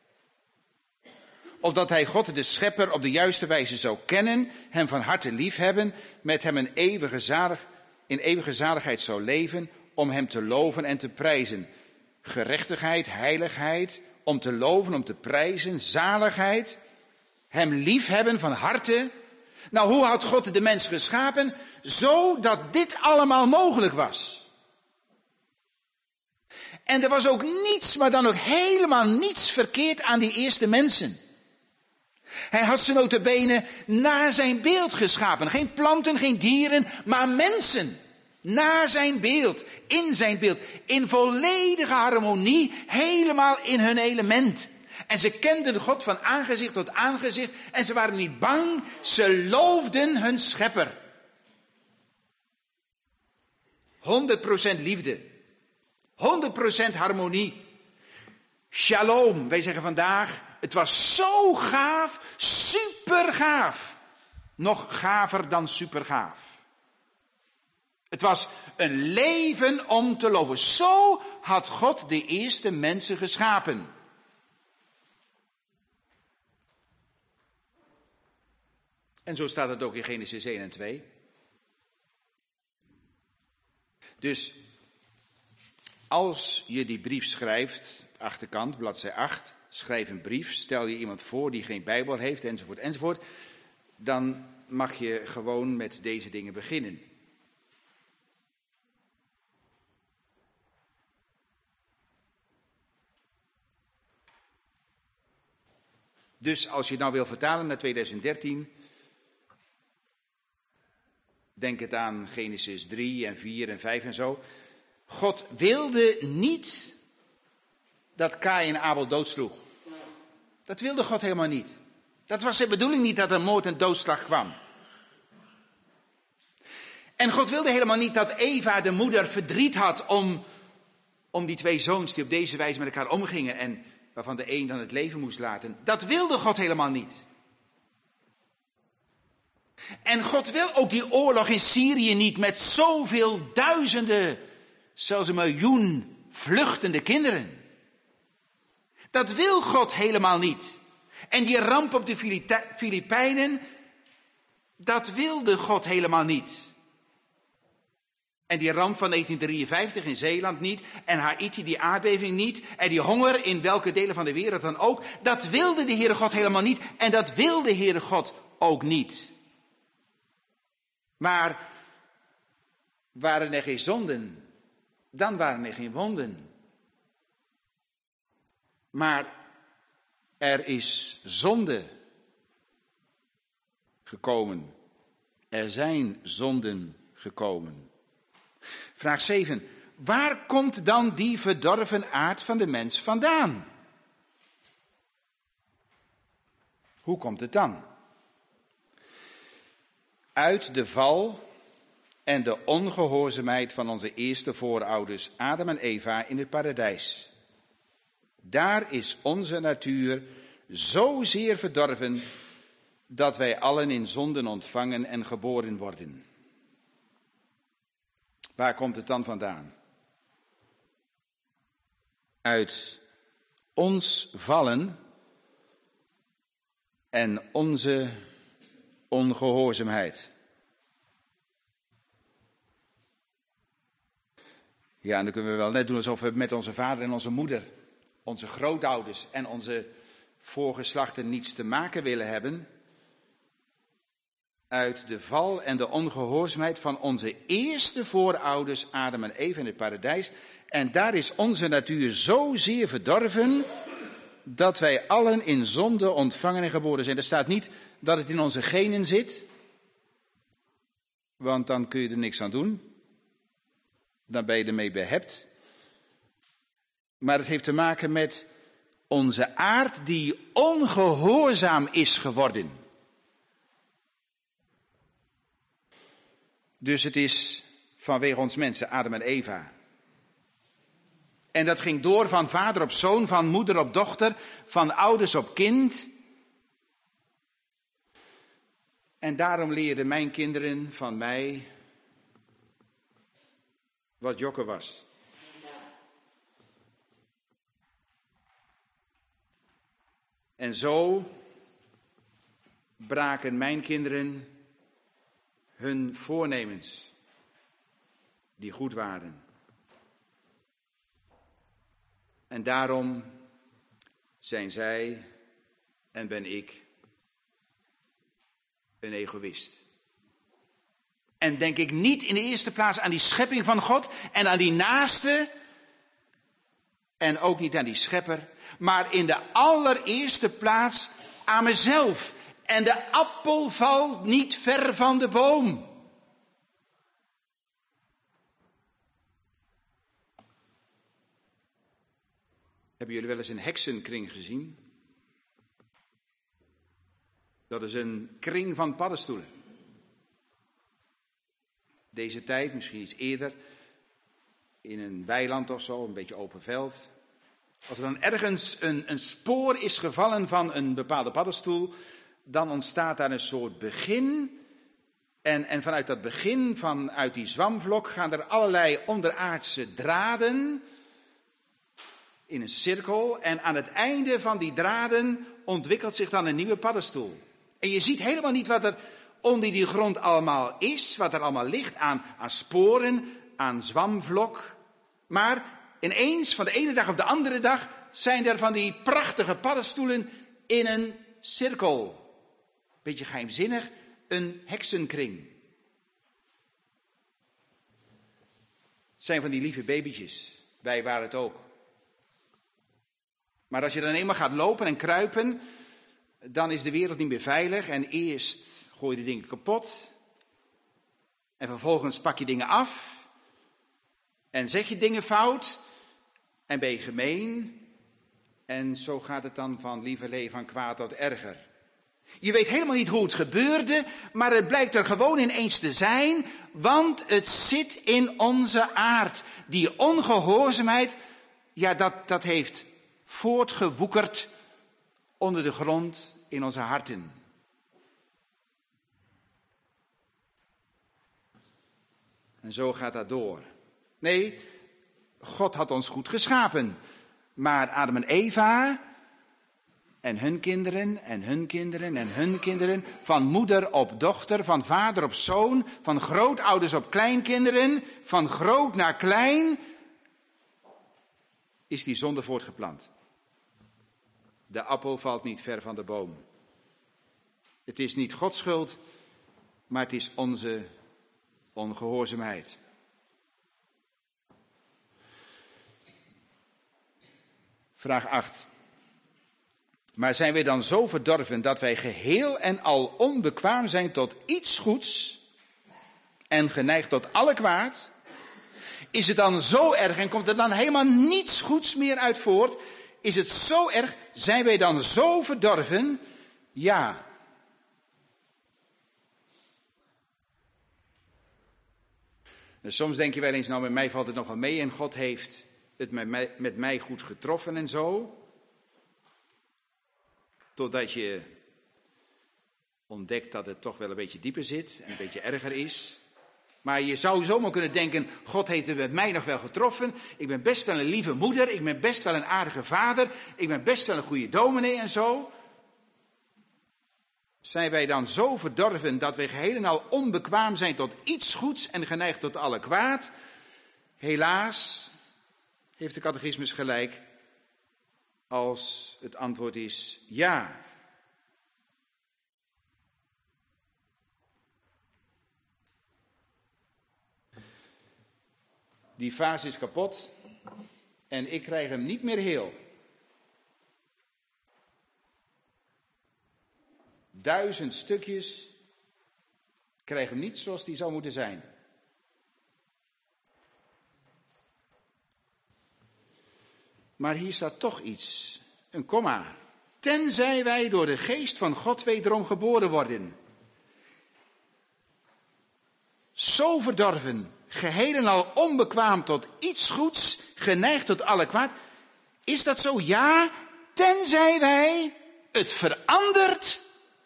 Opdat hij God de schepper op de juiste wijze zou kennen, hem van harte liefhebben, met hem een eeuwige zalig, in eeuwige zaligheid zou leven, om hem te loven en te prijzen. Gerechtigheid, heiligheid, om te loven, om te prijzen, zaligheid, hem liefhebben van harte. Nou, hoe had God de mens geschapen? Zodat dit allemaal mogelijk was. En er was ook niets, maar dan ook helemaal niets verkeerd aan die eerste mensen. Hij had ze nota bene naar zijn beeld geschapen. Geen planten, geen dieren, maar mensen. Naar zijn beeld, in zijn beeld. In volledige harmonie, helemaal in hun element. En ze kenden God van aangezicht tot aangezicht. En ze waren niet bang, ze loofden hun schepper. honderd procent liefde. honderd procent harmonie. Shalom, wij zeggen vandaag, het was zo gaaf, super gaaf. Nog gaver dan super gaaf. Het was een leven om te loven. Zo had God de eerste mensen geschapen. En zo staat het ook in Genesis één en twee. Dus als je die brief schrijft, achterkant, bladzij acht, schrijf een brief, stel je iemand voor die geen Bijbel heeft, enzovoort, enzovoort, dan mag je gewoon met deze dingen beginnen. Dus als je het nou wil vertalen naar tweeduizend dertien, denk het aan Genesis drie en vier en vijf en zo. God wilde niet dat Kaïn en Abel doodsloeg. Dat wilde God helemaal niet. Dat was de bedoeling niet dat er moord en doodslag kwam. En God wilde helemaal niet dat Eva, de moeder, verdriet had om, om die twee zoons die op deze wijze met elkaar omgingen en waarvan de een dan het leven moest laten. Dat wilde God helemaal niet. En God wil ook die oorlog in Syrië niet met zoveel duizenden, zelfs een miljoen vluchtende kinderen. Dat wil God helemaal niet. En die ramp op de Filipijnen, dat wilde God helemaal niet. En die ramp van negentien drieënvijftig in Zeeland niet. En Haiti, die aardbeving niet. En die honger in welke delen van de wereld dan ook. Dat wilde de Heere God helemaal niet. En dat wil de Heere God ook niet. Maar waren er geen zonden, dan waren er geen wonden. Maar er is zonde gekomen. Er zijn zonden gekomen. Vraag zeven. Waar komt dan die verdorven aard van de mens vandaan? Hoe komt het dan? Uit de val en de ongehoorzaamheid van onze eerste voorouders Adam en Eva in het paradijs. Daar is onze natuur zozeer verdorven dat wij allen in zonden ontvangen en geboren worden. Waar komt het dan vandaan? Uit ons vallen en onze ongehoorzaamheid. Ja, en dan kunnen we wel net doen alsof we met onze vader en onze moeder, onze grootouders en onze voorgeslachten niets te maken willen hebben. Uit de val en de ongehoorzaamheid van onze eerste voorouders Adam en Eva in het paradijs. En daar is onze natuur zozeer verdorven dat wij allen in zonde ontvangen en geboren zijn. Er staat niet dat het in onze genen zit, want dan kun je er niks aan doen. Dan ben je ermee behept. Maar het heeft te maken met onze aard die ongehoorzaam is geworden. Dus het is vanwege ons mensen, Adam en Eva. En dat ging door van vader op zoon, van moeder op dochter, van ouders op kind. En daarom leerden mijn kinderen van mij wat jokken was. En zo braken mijn kinderen hun voornemens, die goed waren. En daarom zijn zij en ben ik een egoïst. En denk ik niet in de eerste plaats aan die schepping van God en aan die naaste en ook niet aan die schepper, maar in de allereerste plaats aan mezelf. En de appel valt niet ver van de boom. Hebben jullie wel eens een heksenkring gezien? Dat is een kring van paddenstoelen. Deze tijd, misschien iets eerder, in een weiland of zo, een beetje open veld. Als er dan ergens een, een spoor is gevallen van een bepaalde paddenstoel, dan ontstaat daar een soort begin. En, en vanuit dat begin, vanuit die zwamvlok, gaan er allerlei onderaardse draden in een cirkel. En aan het einde van die draden ontwikkelt zich dan een nieuwe paddenstoel. En je ziet helemaal niet wat er, onder die grond allemaal is, wat er allemaal ligt aan, aan sporen, aan zwamvlok. Maar ineens, van de ene dag op de andere dag, zijn er van die prachtige paddenstoelen in een cirkel. Beetje geheimzinnig, een heksenkring. Het zijn van die lieve babytjes. Wij waren het ook. Maar als je dan eenmaal gaat lopen en kruipen, dan is de wereld niet meer veilig. En eerst gooi je de dingen kapot. En vervolgens pak je dingen af. En zeg je dingen fout. En ben je gemeen. En zo gaat het dan van lieverlee van kwaad tot erger. Je weet helemaal niet hoe het gebeurde, maar het blijkt er gewoon ineens te zijn, want het zit in onze aard. Die ongehoorzaamheid, ja, dat, dat heeft voortgewoekerd onder de grond in onze harten. En zo gaat dat door. Nee, God had ons goed geschapen, maar Adam en Eva en hun kinderen en hun kinderen en hun kinderen, van moeder op dochter, van vader op zoon, van grootouders op kleinkinderen, van groot naar klein, is die zonde voortgeplant. De appel valt niet ver van de boom. Het is niet Gods schuld, maar het is onze ongehoorzaamheid. Vraag acht. Maar zijn wij dan zo verdorven dat wij geheel en al onbekwaam zijn tot iets goeds en geneigd tot alle kwaad? Is het dan zo erg en komt er dan helemaal niets goeds meer uit voort? Is het zo erg? Zijn wij dan zo verdorven? Ja. En soms denk je wel eens, nou met mij valt het nog wel mee en God heeft het met mij, met mij goed getroffen en zo. Totdat je ontdekt dat het toch wel een beetje dieper zit en een beetje erger is. Maar je zou zomaar kunnen denken, God heeft het met mij nog wel getroffen. Ik ben best wel een lieve moeder, ik ben best wel een aardige vader, ik ben best wel een goede dominee en zo. Zijn wij dan zo verdorven dat wij geheel en al onbekwaam zijn tot iets goeds en geneigd tot alle kwaad? Helaas heeft de catechismus gelijk als het antwoord is ja. Die vaas is kapot en ik krijg hem niet meer heel. Duizend stukjes, ik krijg hem niet zoals die zou moeten zijn. Maar hier staat toch iets, een komma. Tenzij wij door de geest van God wederom geboren worden. Zo verdorven, geheel en al onbekwaam tot iets goeds, geneigd tot alle kwaad. Is dat zo? Ja, tenzij wij het verandert.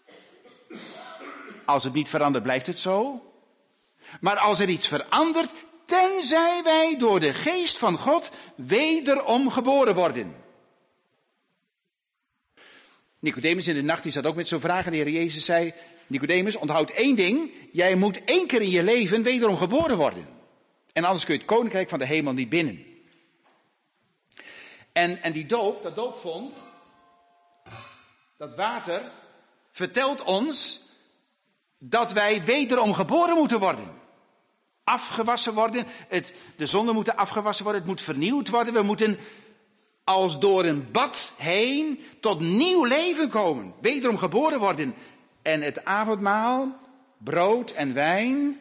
Als het niet verandert, blijft het zo. Maar als er iets verandert, tenzij wij door de geest van God wederom geboren worden. Nicodemus in de nacht, die zat ook met zo'n vraag en de Heer Jezus zei, Nicodemus, onthoud één ding, jij moet één keer in je leven wederom geboren worden. En anders kun je het koninkrijk van de hemel niet binnen. En, en die doop, dat doopvond, dat water, vertelt ons dat wij wederom geboren moeten worden. Afgewassen worden, het, de zonden moeten afgewassen worden, het moet vernieuwd worden. We moeten als door een bad heen tot nieuw leven komen. Wederom geboren worden. En het avondmaal, brood en wijn.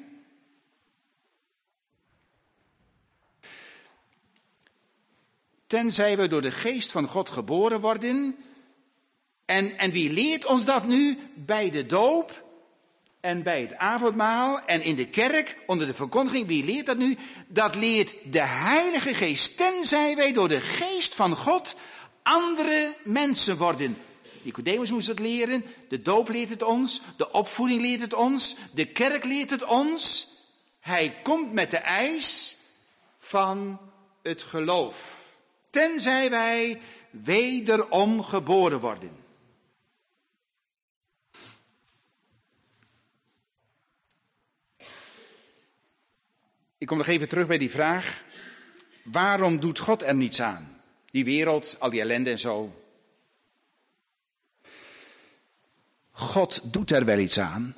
Tenzij we door de geest van God geboren worden. En, en wie leert ons dat nu? Bij de doop en bij het avondmaal en in de kerk onder de verkondiging. Wie leert dat nu? Dat leert de Heilige Geest. Tenzij wij door de geest van God andere mensen worden. Nicodemus moest het leren, de doop leert het ons, de opvoeding leert het ons, de kerk leert het ons. Hij komt met de eis van het geloof. Tenzij wij wederom geboren worden. Ik kom nog even terug bij die vraag. Waarom doet God er niets aan? Die wereld, al die ellende en zo. God doet er wel iets aan.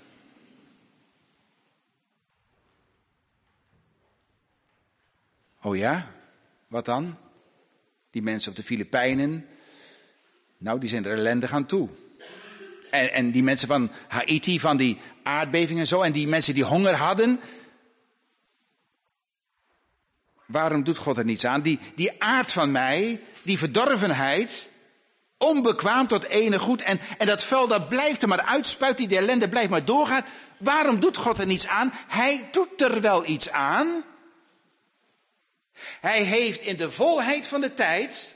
Oh ja? Wat dan? Die mensen op de Filipijnen. Nou, die zijn er ellendig aan toe. En, en die mensen van Haiti, van die aardbevingen en zo. En die mensen die honger hadden. Waarom doet God er niets aan? Die, die aard van mij, die verdorvenheid, onbekwaam tot enig goed. En, en dat vuil dat blijft er maar uitspuiten, die ellende blijft maar doorgaan. Waarom doet God er niets aan? Hij doet er wel iets aan. Hij heeft in de volheid van de tijd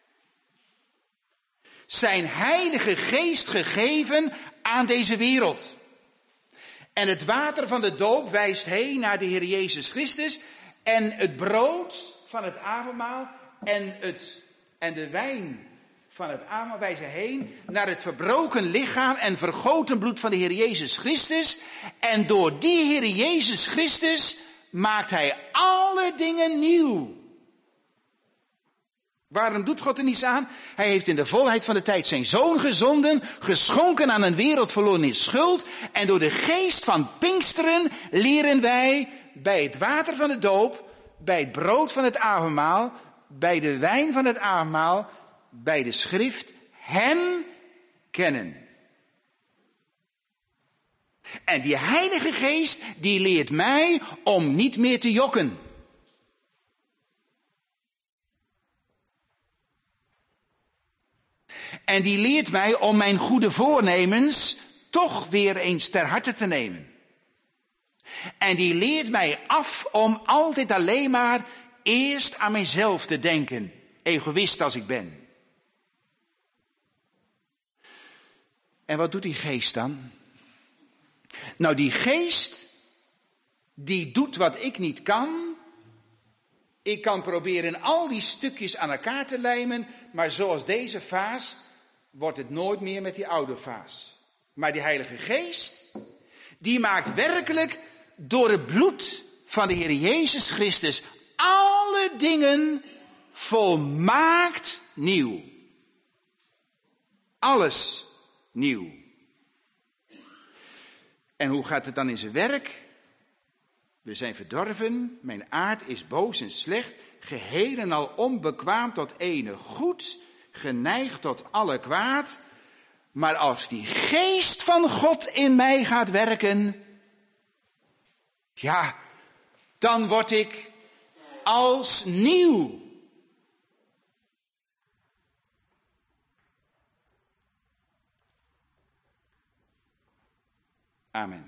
zijn heilige geest gegeven aan deze wereld. En het water van de doop wijst heen naar de Heer Jezus Christus. En het brood van het avondmaal en, het, en de wijn van het avondmaal wijzen heen naar het verbroken lichaam en vergoten bloed van de Heer Jezus Christus. En door die Heer Jezus Christus maakt hij alle dingen nieuw. Waarom doet God er niets aan? Hij heeft in de volheid van de tijd zijn zoon gezonden, geschonken aan een wereld verloren in schuld. En door de geest van Pinksteren leren wij bij het water van de doop, bij het brood van het avondmaal, bij de wijn van het avondmaal, bij de schrift hem kennen. En die Heilige Geest, die leert mij om niet meer te jokken. En die leert mij om mijn goede voornemens toch weer eens ter harte te nemen. En die leert mij af om altijd alleen maar eerst aan mijzelf te denken, egoïst als ik ben. En wat doet die geest dan? Nou, die geest, die doet wat ik niet kan. Ik kan proberen al die stukjes aan elkaar te lijmen, maar zoals deze vaas wordt het nooit meer met die oude vaas. Maar die Heilige Geest, die maakt werkelijk door het bloed van de Heer Jezus Christus alle dingen volmaakt nieuw. Alles nieuw. En hoe gaat het dan in zijn werk? We zijn verdorven, mijn aard is boos en slecht, geheel en al onbekwaam tot enig goed, geneigd tot alle kwaad. Maar als die geest van God in mij gaat werken, ja, dan word ik als nieuw. Amen.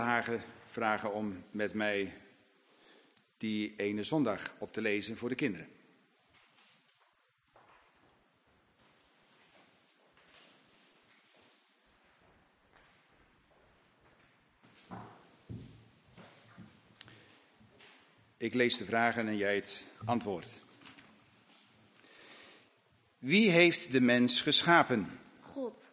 Hagen vragen om met mij die ene zondag op te lezen voor de kinderen. Ik lees de vragen en jij het antwoord. Wie heeft de mens geschapen? God.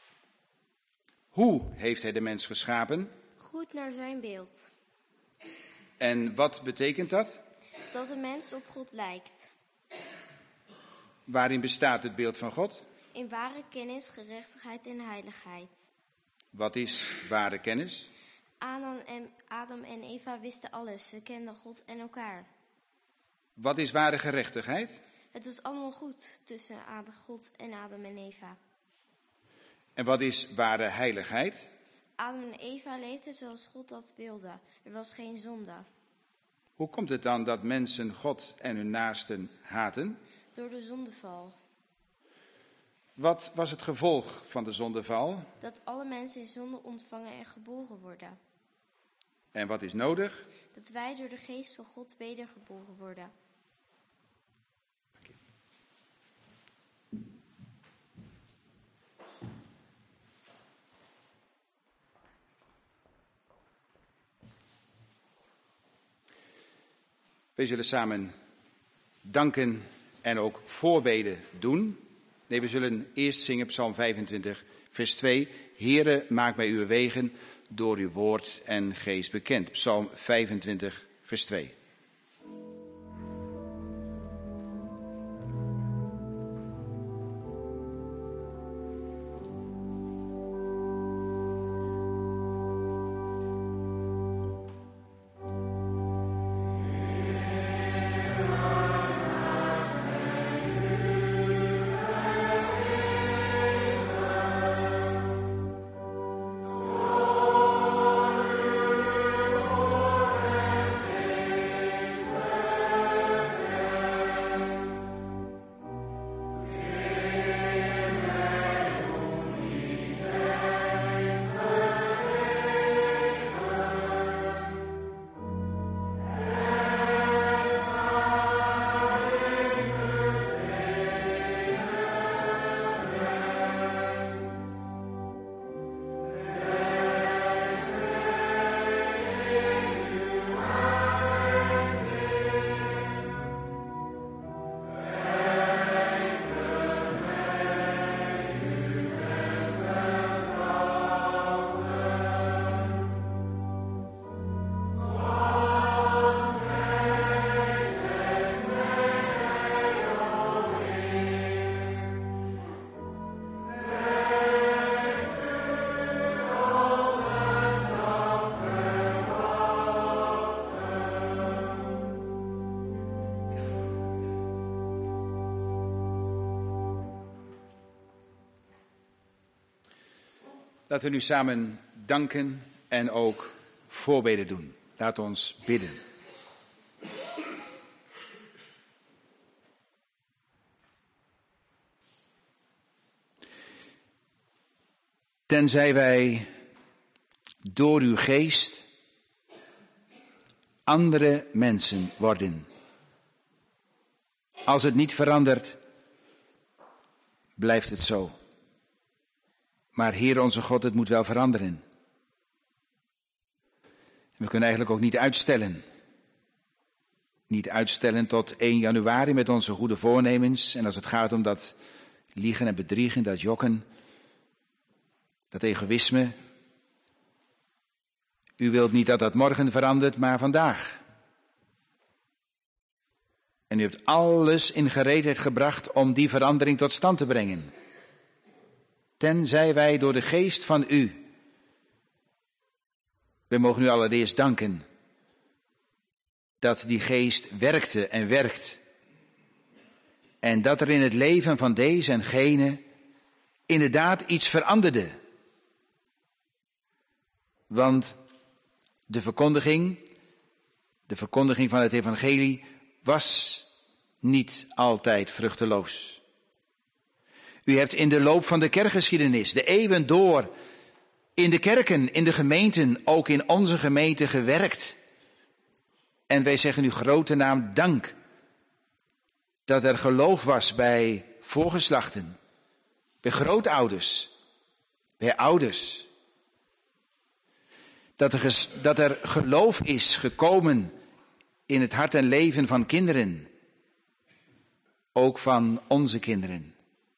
Hoe heeft hij de mens geschapen? Goed naar zijn beeld. En wat betekent dat? Dat de mens op God lijkt. Waarin bestaat het beeld van God? In ware kennis, gerechtigheid en heiligheid. Wat is ware kennis? Adam en, Adam en Eva wisten alles. Ze kenden God en elkaar. Wat is ware gerechtigheid? Het was allemaal goed tussen Adam, God en Adam en Eva. En wat is ware heiligheid? Adam en Eva leefden zoals God dat wilde. Er was geen zonde. Hoe komt het dan dat mensen God en hun naasten haten? Door de zondeval. Wat was het gevolg van de zondeval? Dat alle mensen in zonde ontvangen en geboren worden. En wat is nodig? Dat wij door de geest van God wedergeboren worden. Wij zullen samen danken en ook voorbeden doen. Nee, we zullen eerst zingen Psalm vijfentwintig, vers twee. Heere, maak mij uw wegen door uw woord en geest bekend. Psalm vijfentwintig, vers twee. Laten we nu samen danken en ook voorbeden doen. Laat ons bidden. Tenzij wij door uw geest andere mensen worden. Als het niet verandert, blijft het zo. Maar Heer onze God, het moet wel veranderen. We kunnen eigenlijk ook niet uitstellen. Niet uitstellen tot één januari met onze goede voornemens. En als het gaat om dat liegen en bedriegen, dat jokken, dat egoïsme. U wilt niet dat dat morgen verandert, maar vandaag. En u hebt alles in gereedheid gebracht om die verandering tot stand te brengen. Tenzij wij door de geest van u. We mogen u allereerst danken dat die geest werkte en werkt. En dat er in het leven van deze en gene inderdaad iets veranderde. Want de verkondiging, de verkondiging van het evangelie was niet altijd vruchteloos. U hebt in de loop van de kerkgeschiedenis, de eeuwen door, in de kerken, in de gemeenten, ook in onze gemeente gewerkt. En wij zeggen uw grote naam dank dat er geloof was bij voorgeslachten, bij grootouders, bij ouders. Dat er, dat er geloof is gekomen in het hart en leven van kinderen, ook van onze kinderen.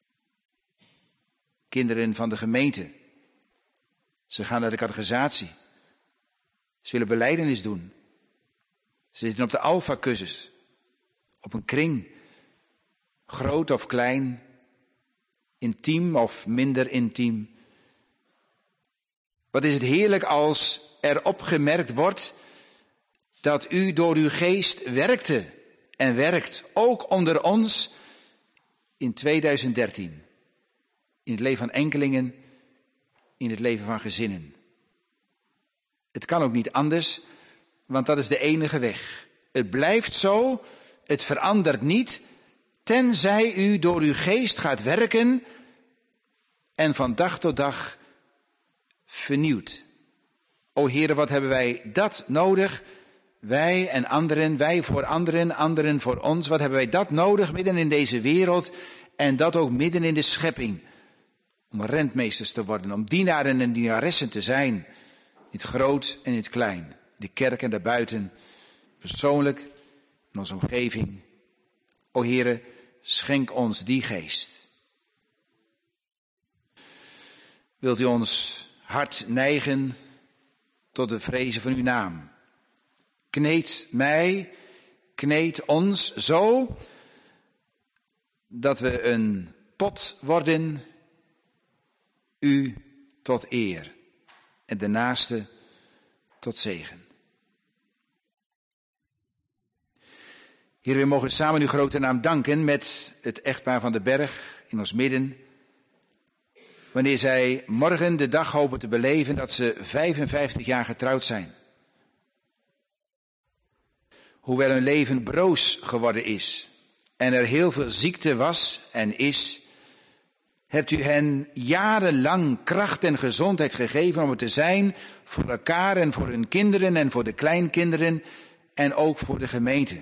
Kinderen van de gemeente. Ze gaan naar de catechisatie. Ze willen belijdenis doen. Ze zitten op de alpha-cursus. Op een kring. Groot of klein. Intiem of minder intiem. Wat is het heerlijk als er opgemerkt wordt dat u door uw geest werkte en werkt. Ook onder ons in tweeduizend dertien. In het leven van enkelingen. In het leven van gezinnen. Het kan ook niet anders, want dat is de enige weg. Het blijft zo, het verandert niet, tenzij u door uw geest gaat werken en van dag tot dag vernieuwt. O Heere, wat hebben wij dat nodig? Wij en anderen, wij voor anderen, anderen voor ons. Wat hebben wij dat nodig midden in deze wereld en dat ook midden in de schepping? Om rentmeesters te worden, om dienaren en dienaressen te zijn. In het groot en in het klein. De kerk en daarbuiten. Persoonlijk, in onze omgeving. O Heere, schenk ons die geest. Wilt u ons hart neigen tot de vrezen van uw naam. Kneed mij, kneed ons zo, dat we een pot worden, u tot eer en de naaste tot zegen. Heer, we mogen samen uw grote naam danken met het echtpaar van de Berg in ons midden. Wanneer zij morgen de dag hopen te beleven dat ze vijfenvijftig jaar getrouwd zijn. Hoewel hun leven broos geworden is en er heel veel ziekte was en is, hebt u hen jarenlang kracht en gezondheid gegeven om er te zijn voor elkaar en voor hun kinderen en voor de kleinkinderen en ook voor de gemeente.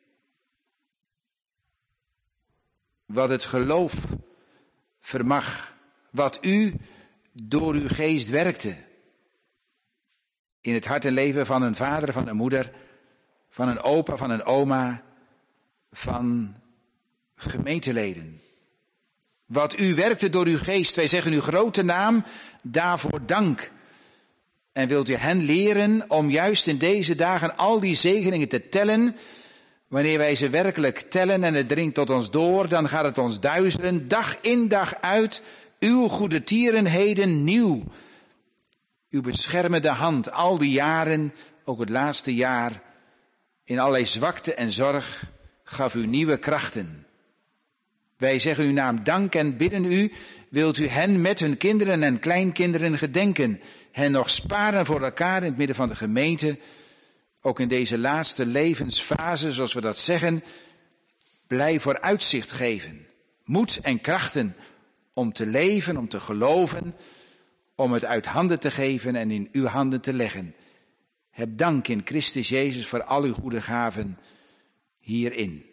Wat het geloof vermag, wat u door uw geest werkte in het hart en leven van een vader, van een moeder, van een opa, van een oma, van gemeenteleden. Wat u werkte door uw geest, wij zeggen uw grote naam, daarvoor dank. En wilt u hen leren om juist in deze dagen al die zegeningen te tellen. Wanneer wij ze werkelijk tellen en het dringt tot ons door, dan gaat het ons duizelen, dag in dag uit, uw goede tierenheden nieuw. Uw beschermende hand, al die jaren, ook het laatste jaar, in allerlei zwakte en zorg, gaf u nieuwe krachten. Wij zeggen uw naam dank en bidden u, wilt u hen met hun kinderen en kleinkinderen gedenken, hen nog sparen voor elkaar in het midden van de gemeente, ook in deze laatste levensfase, zoals we dat zeggen, blij vooruitzicht geven, moed en krachten om te leven, om te geloven, om het uit handen te geven en in uw handen te leggen. Heb dank in Christus Jezus voor al uw goede gaven hierin.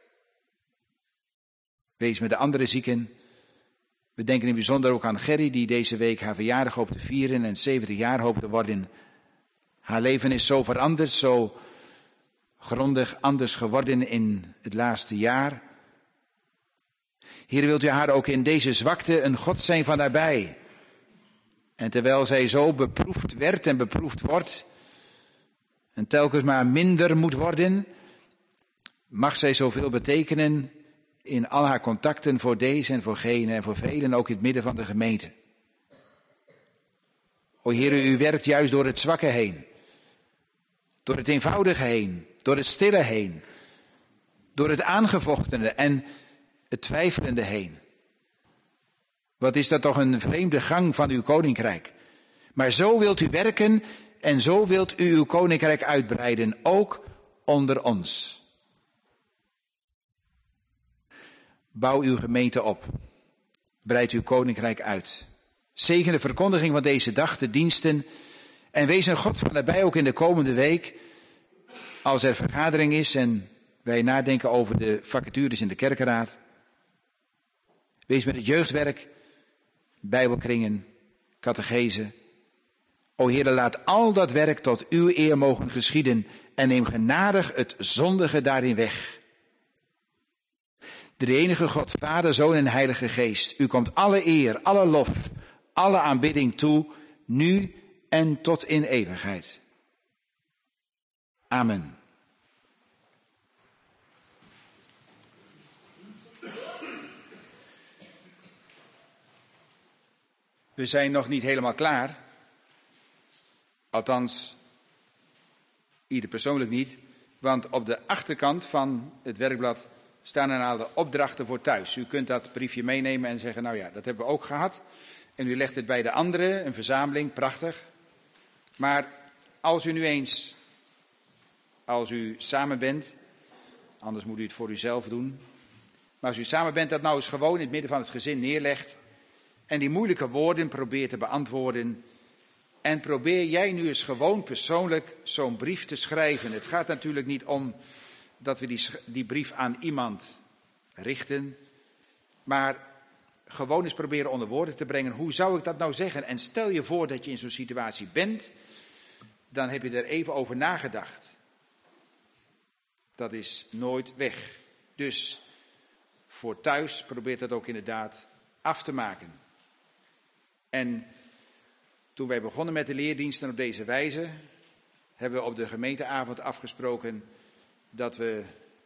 Wees met de andere zieken. We denken in het bijzonder ook aan Gerry, die deze week haar verjaardag hoopt te vieren en zeventig jaar hoopt te worden. Haar leven is zo veranderd, zo grondig anders geworden in het laatste jaar. Heer, wilt u haar ook in deze zwakte een God zijn van nabij. En terwijl zij zo beproefd werd en beproefd wordt, en telkens maar minder moet worden, mag zij zoveel betekenen in al haar contacten voor deze en voor gene en voor velen, ook in het midden van de gemeente. O Heer, u werkt juist door het zwakke heen, door het eenvoudige heen, door het stille heen, door het aangevochtene en het twijfelende heen. Wat is dat toch een vreemde gang van uw koninkrijk. Maar zo wilt u werken en zo wilt u uw koninkrijk uitbreiden, ook onder ons. Bouw uw gemeente op. Breid uw koninkrijk uit. Zegen de verkondiging van deze dag, de diensten. En wees een God van nabij ook in de komende week. Als er vergadering is en wij nadenken over de vacatures in de kerkenraad. Wees met het jeugdwerk, bijbelkringen, catechese. O Heere, laat al dat werk tot uw eer mogen geschieden en neem genadig het zondige daarin weg. De enige God, Vader, Zoon en Heilige Geest, u komt alle eer, alle lof, alle aanbidding toe, nu en tot in eeuwigheid. Amen. We zijn nog niet helemaal klaar. Althans, ieder persoonlijk niet. Want op de achterkant van het werkblad staan een aantal opdrachten voor thuis. U kunt dat briefje meenemen en zeggen, nou ja, dat hebben we ook gehad. En u legt het bij de anderen, een verzameling, prachtig. Maar als u nu eens, als u samen bent, anders moet u het voor uzelf doen. Maar als u samen bent, dat nou eens gewoon in het midden van het gezin neerlegt. En die moeilijke woorden probeert te beantwoorden. En probeer jij nu eens gewoon persoonlijk zo'n brief te schrijven. Het gaat natuurlijk niet om dat we die, die brief aan iemand richten. Maar gewoon eens proberen onder woorden te brengen. Hoe zou ik dat nou zeggen? En stel je voor dat je in zo'n situatie bent. Dan heb je er even over nagedacht. Dat is nooit weg. Dus voor thuis probeer dat ook inderdaad af te maken. En toen wij begonnen met de leerdiensten op deze wijze, hebben we op de gemeenteavond afgesproken dat we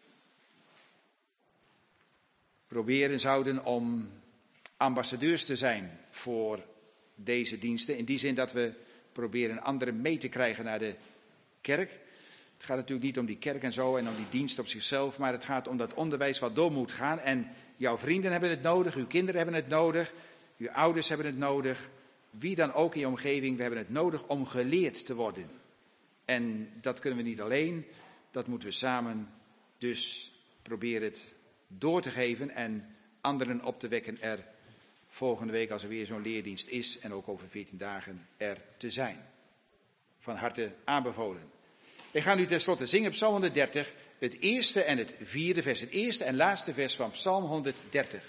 proberen zouden om ambassadeurs te zijn voor deze diensten. In die zin dat we proberen anderen mee te krijgen naar de kerk. Het gaat natuurlijk niet om die kerk en zo en om die dienst op zichzelf, maar het gaat om dat onderwijs wat door moet gaan. En jouw vrienden hebben het nodig, uw kinderen hebben het nodig, uw ouders hebben het nodig. Wie dan ook in je omgeving, we hebben het nodig om geleerd te worden. En dat kunnen we niet alleen, dat moeten we samen. Dus probeer het door te geven en anderen op te wekken er volgende week, als er weer zo'n leerdienst is, en ook over veertien dagen er te zijn. Van harte aanbevolen. We gaan nu tenslotte zingen op Psalm honderddertig, het eerste en het vierde vers. Het eerste en laatste vers van Psalm honderddertig.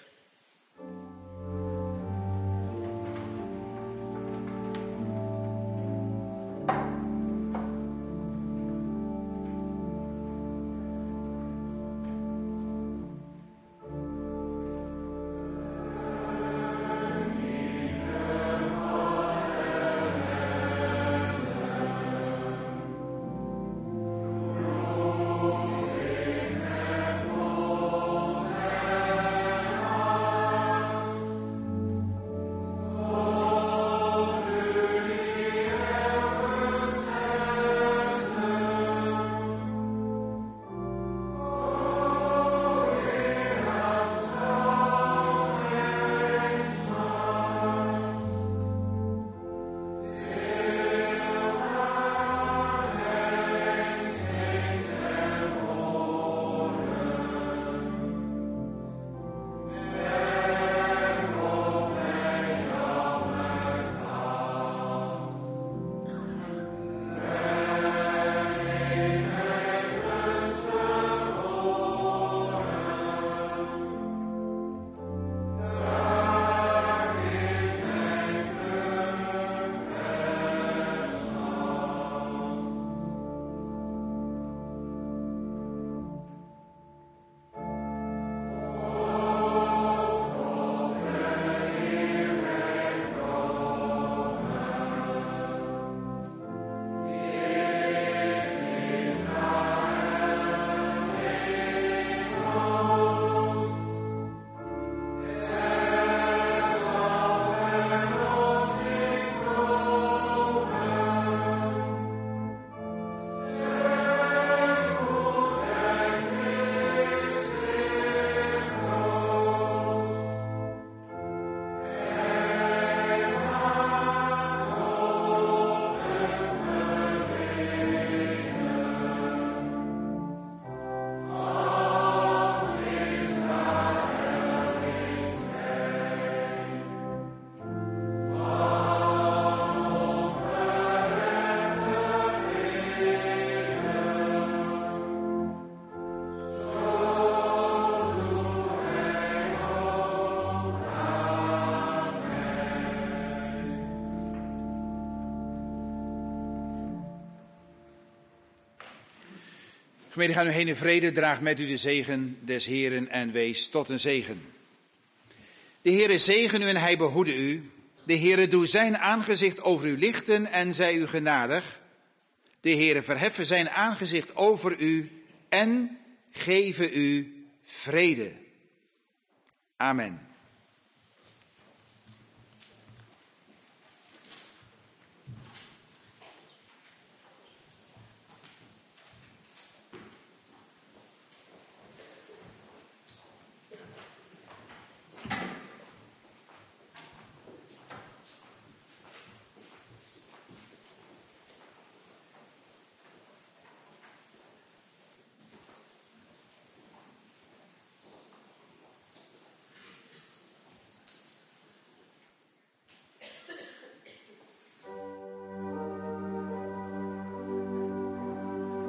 Gemeente, ga nu heen in vrede, draag met u de zegen des Heeren en wees tot een zegen. De Heere zegen u en hij behoede u. De Heere doe zijn aangezicht over u lichten en zij u genadig. De Heere verheffen zijn aangezicht over u en geven u vrede. Amen.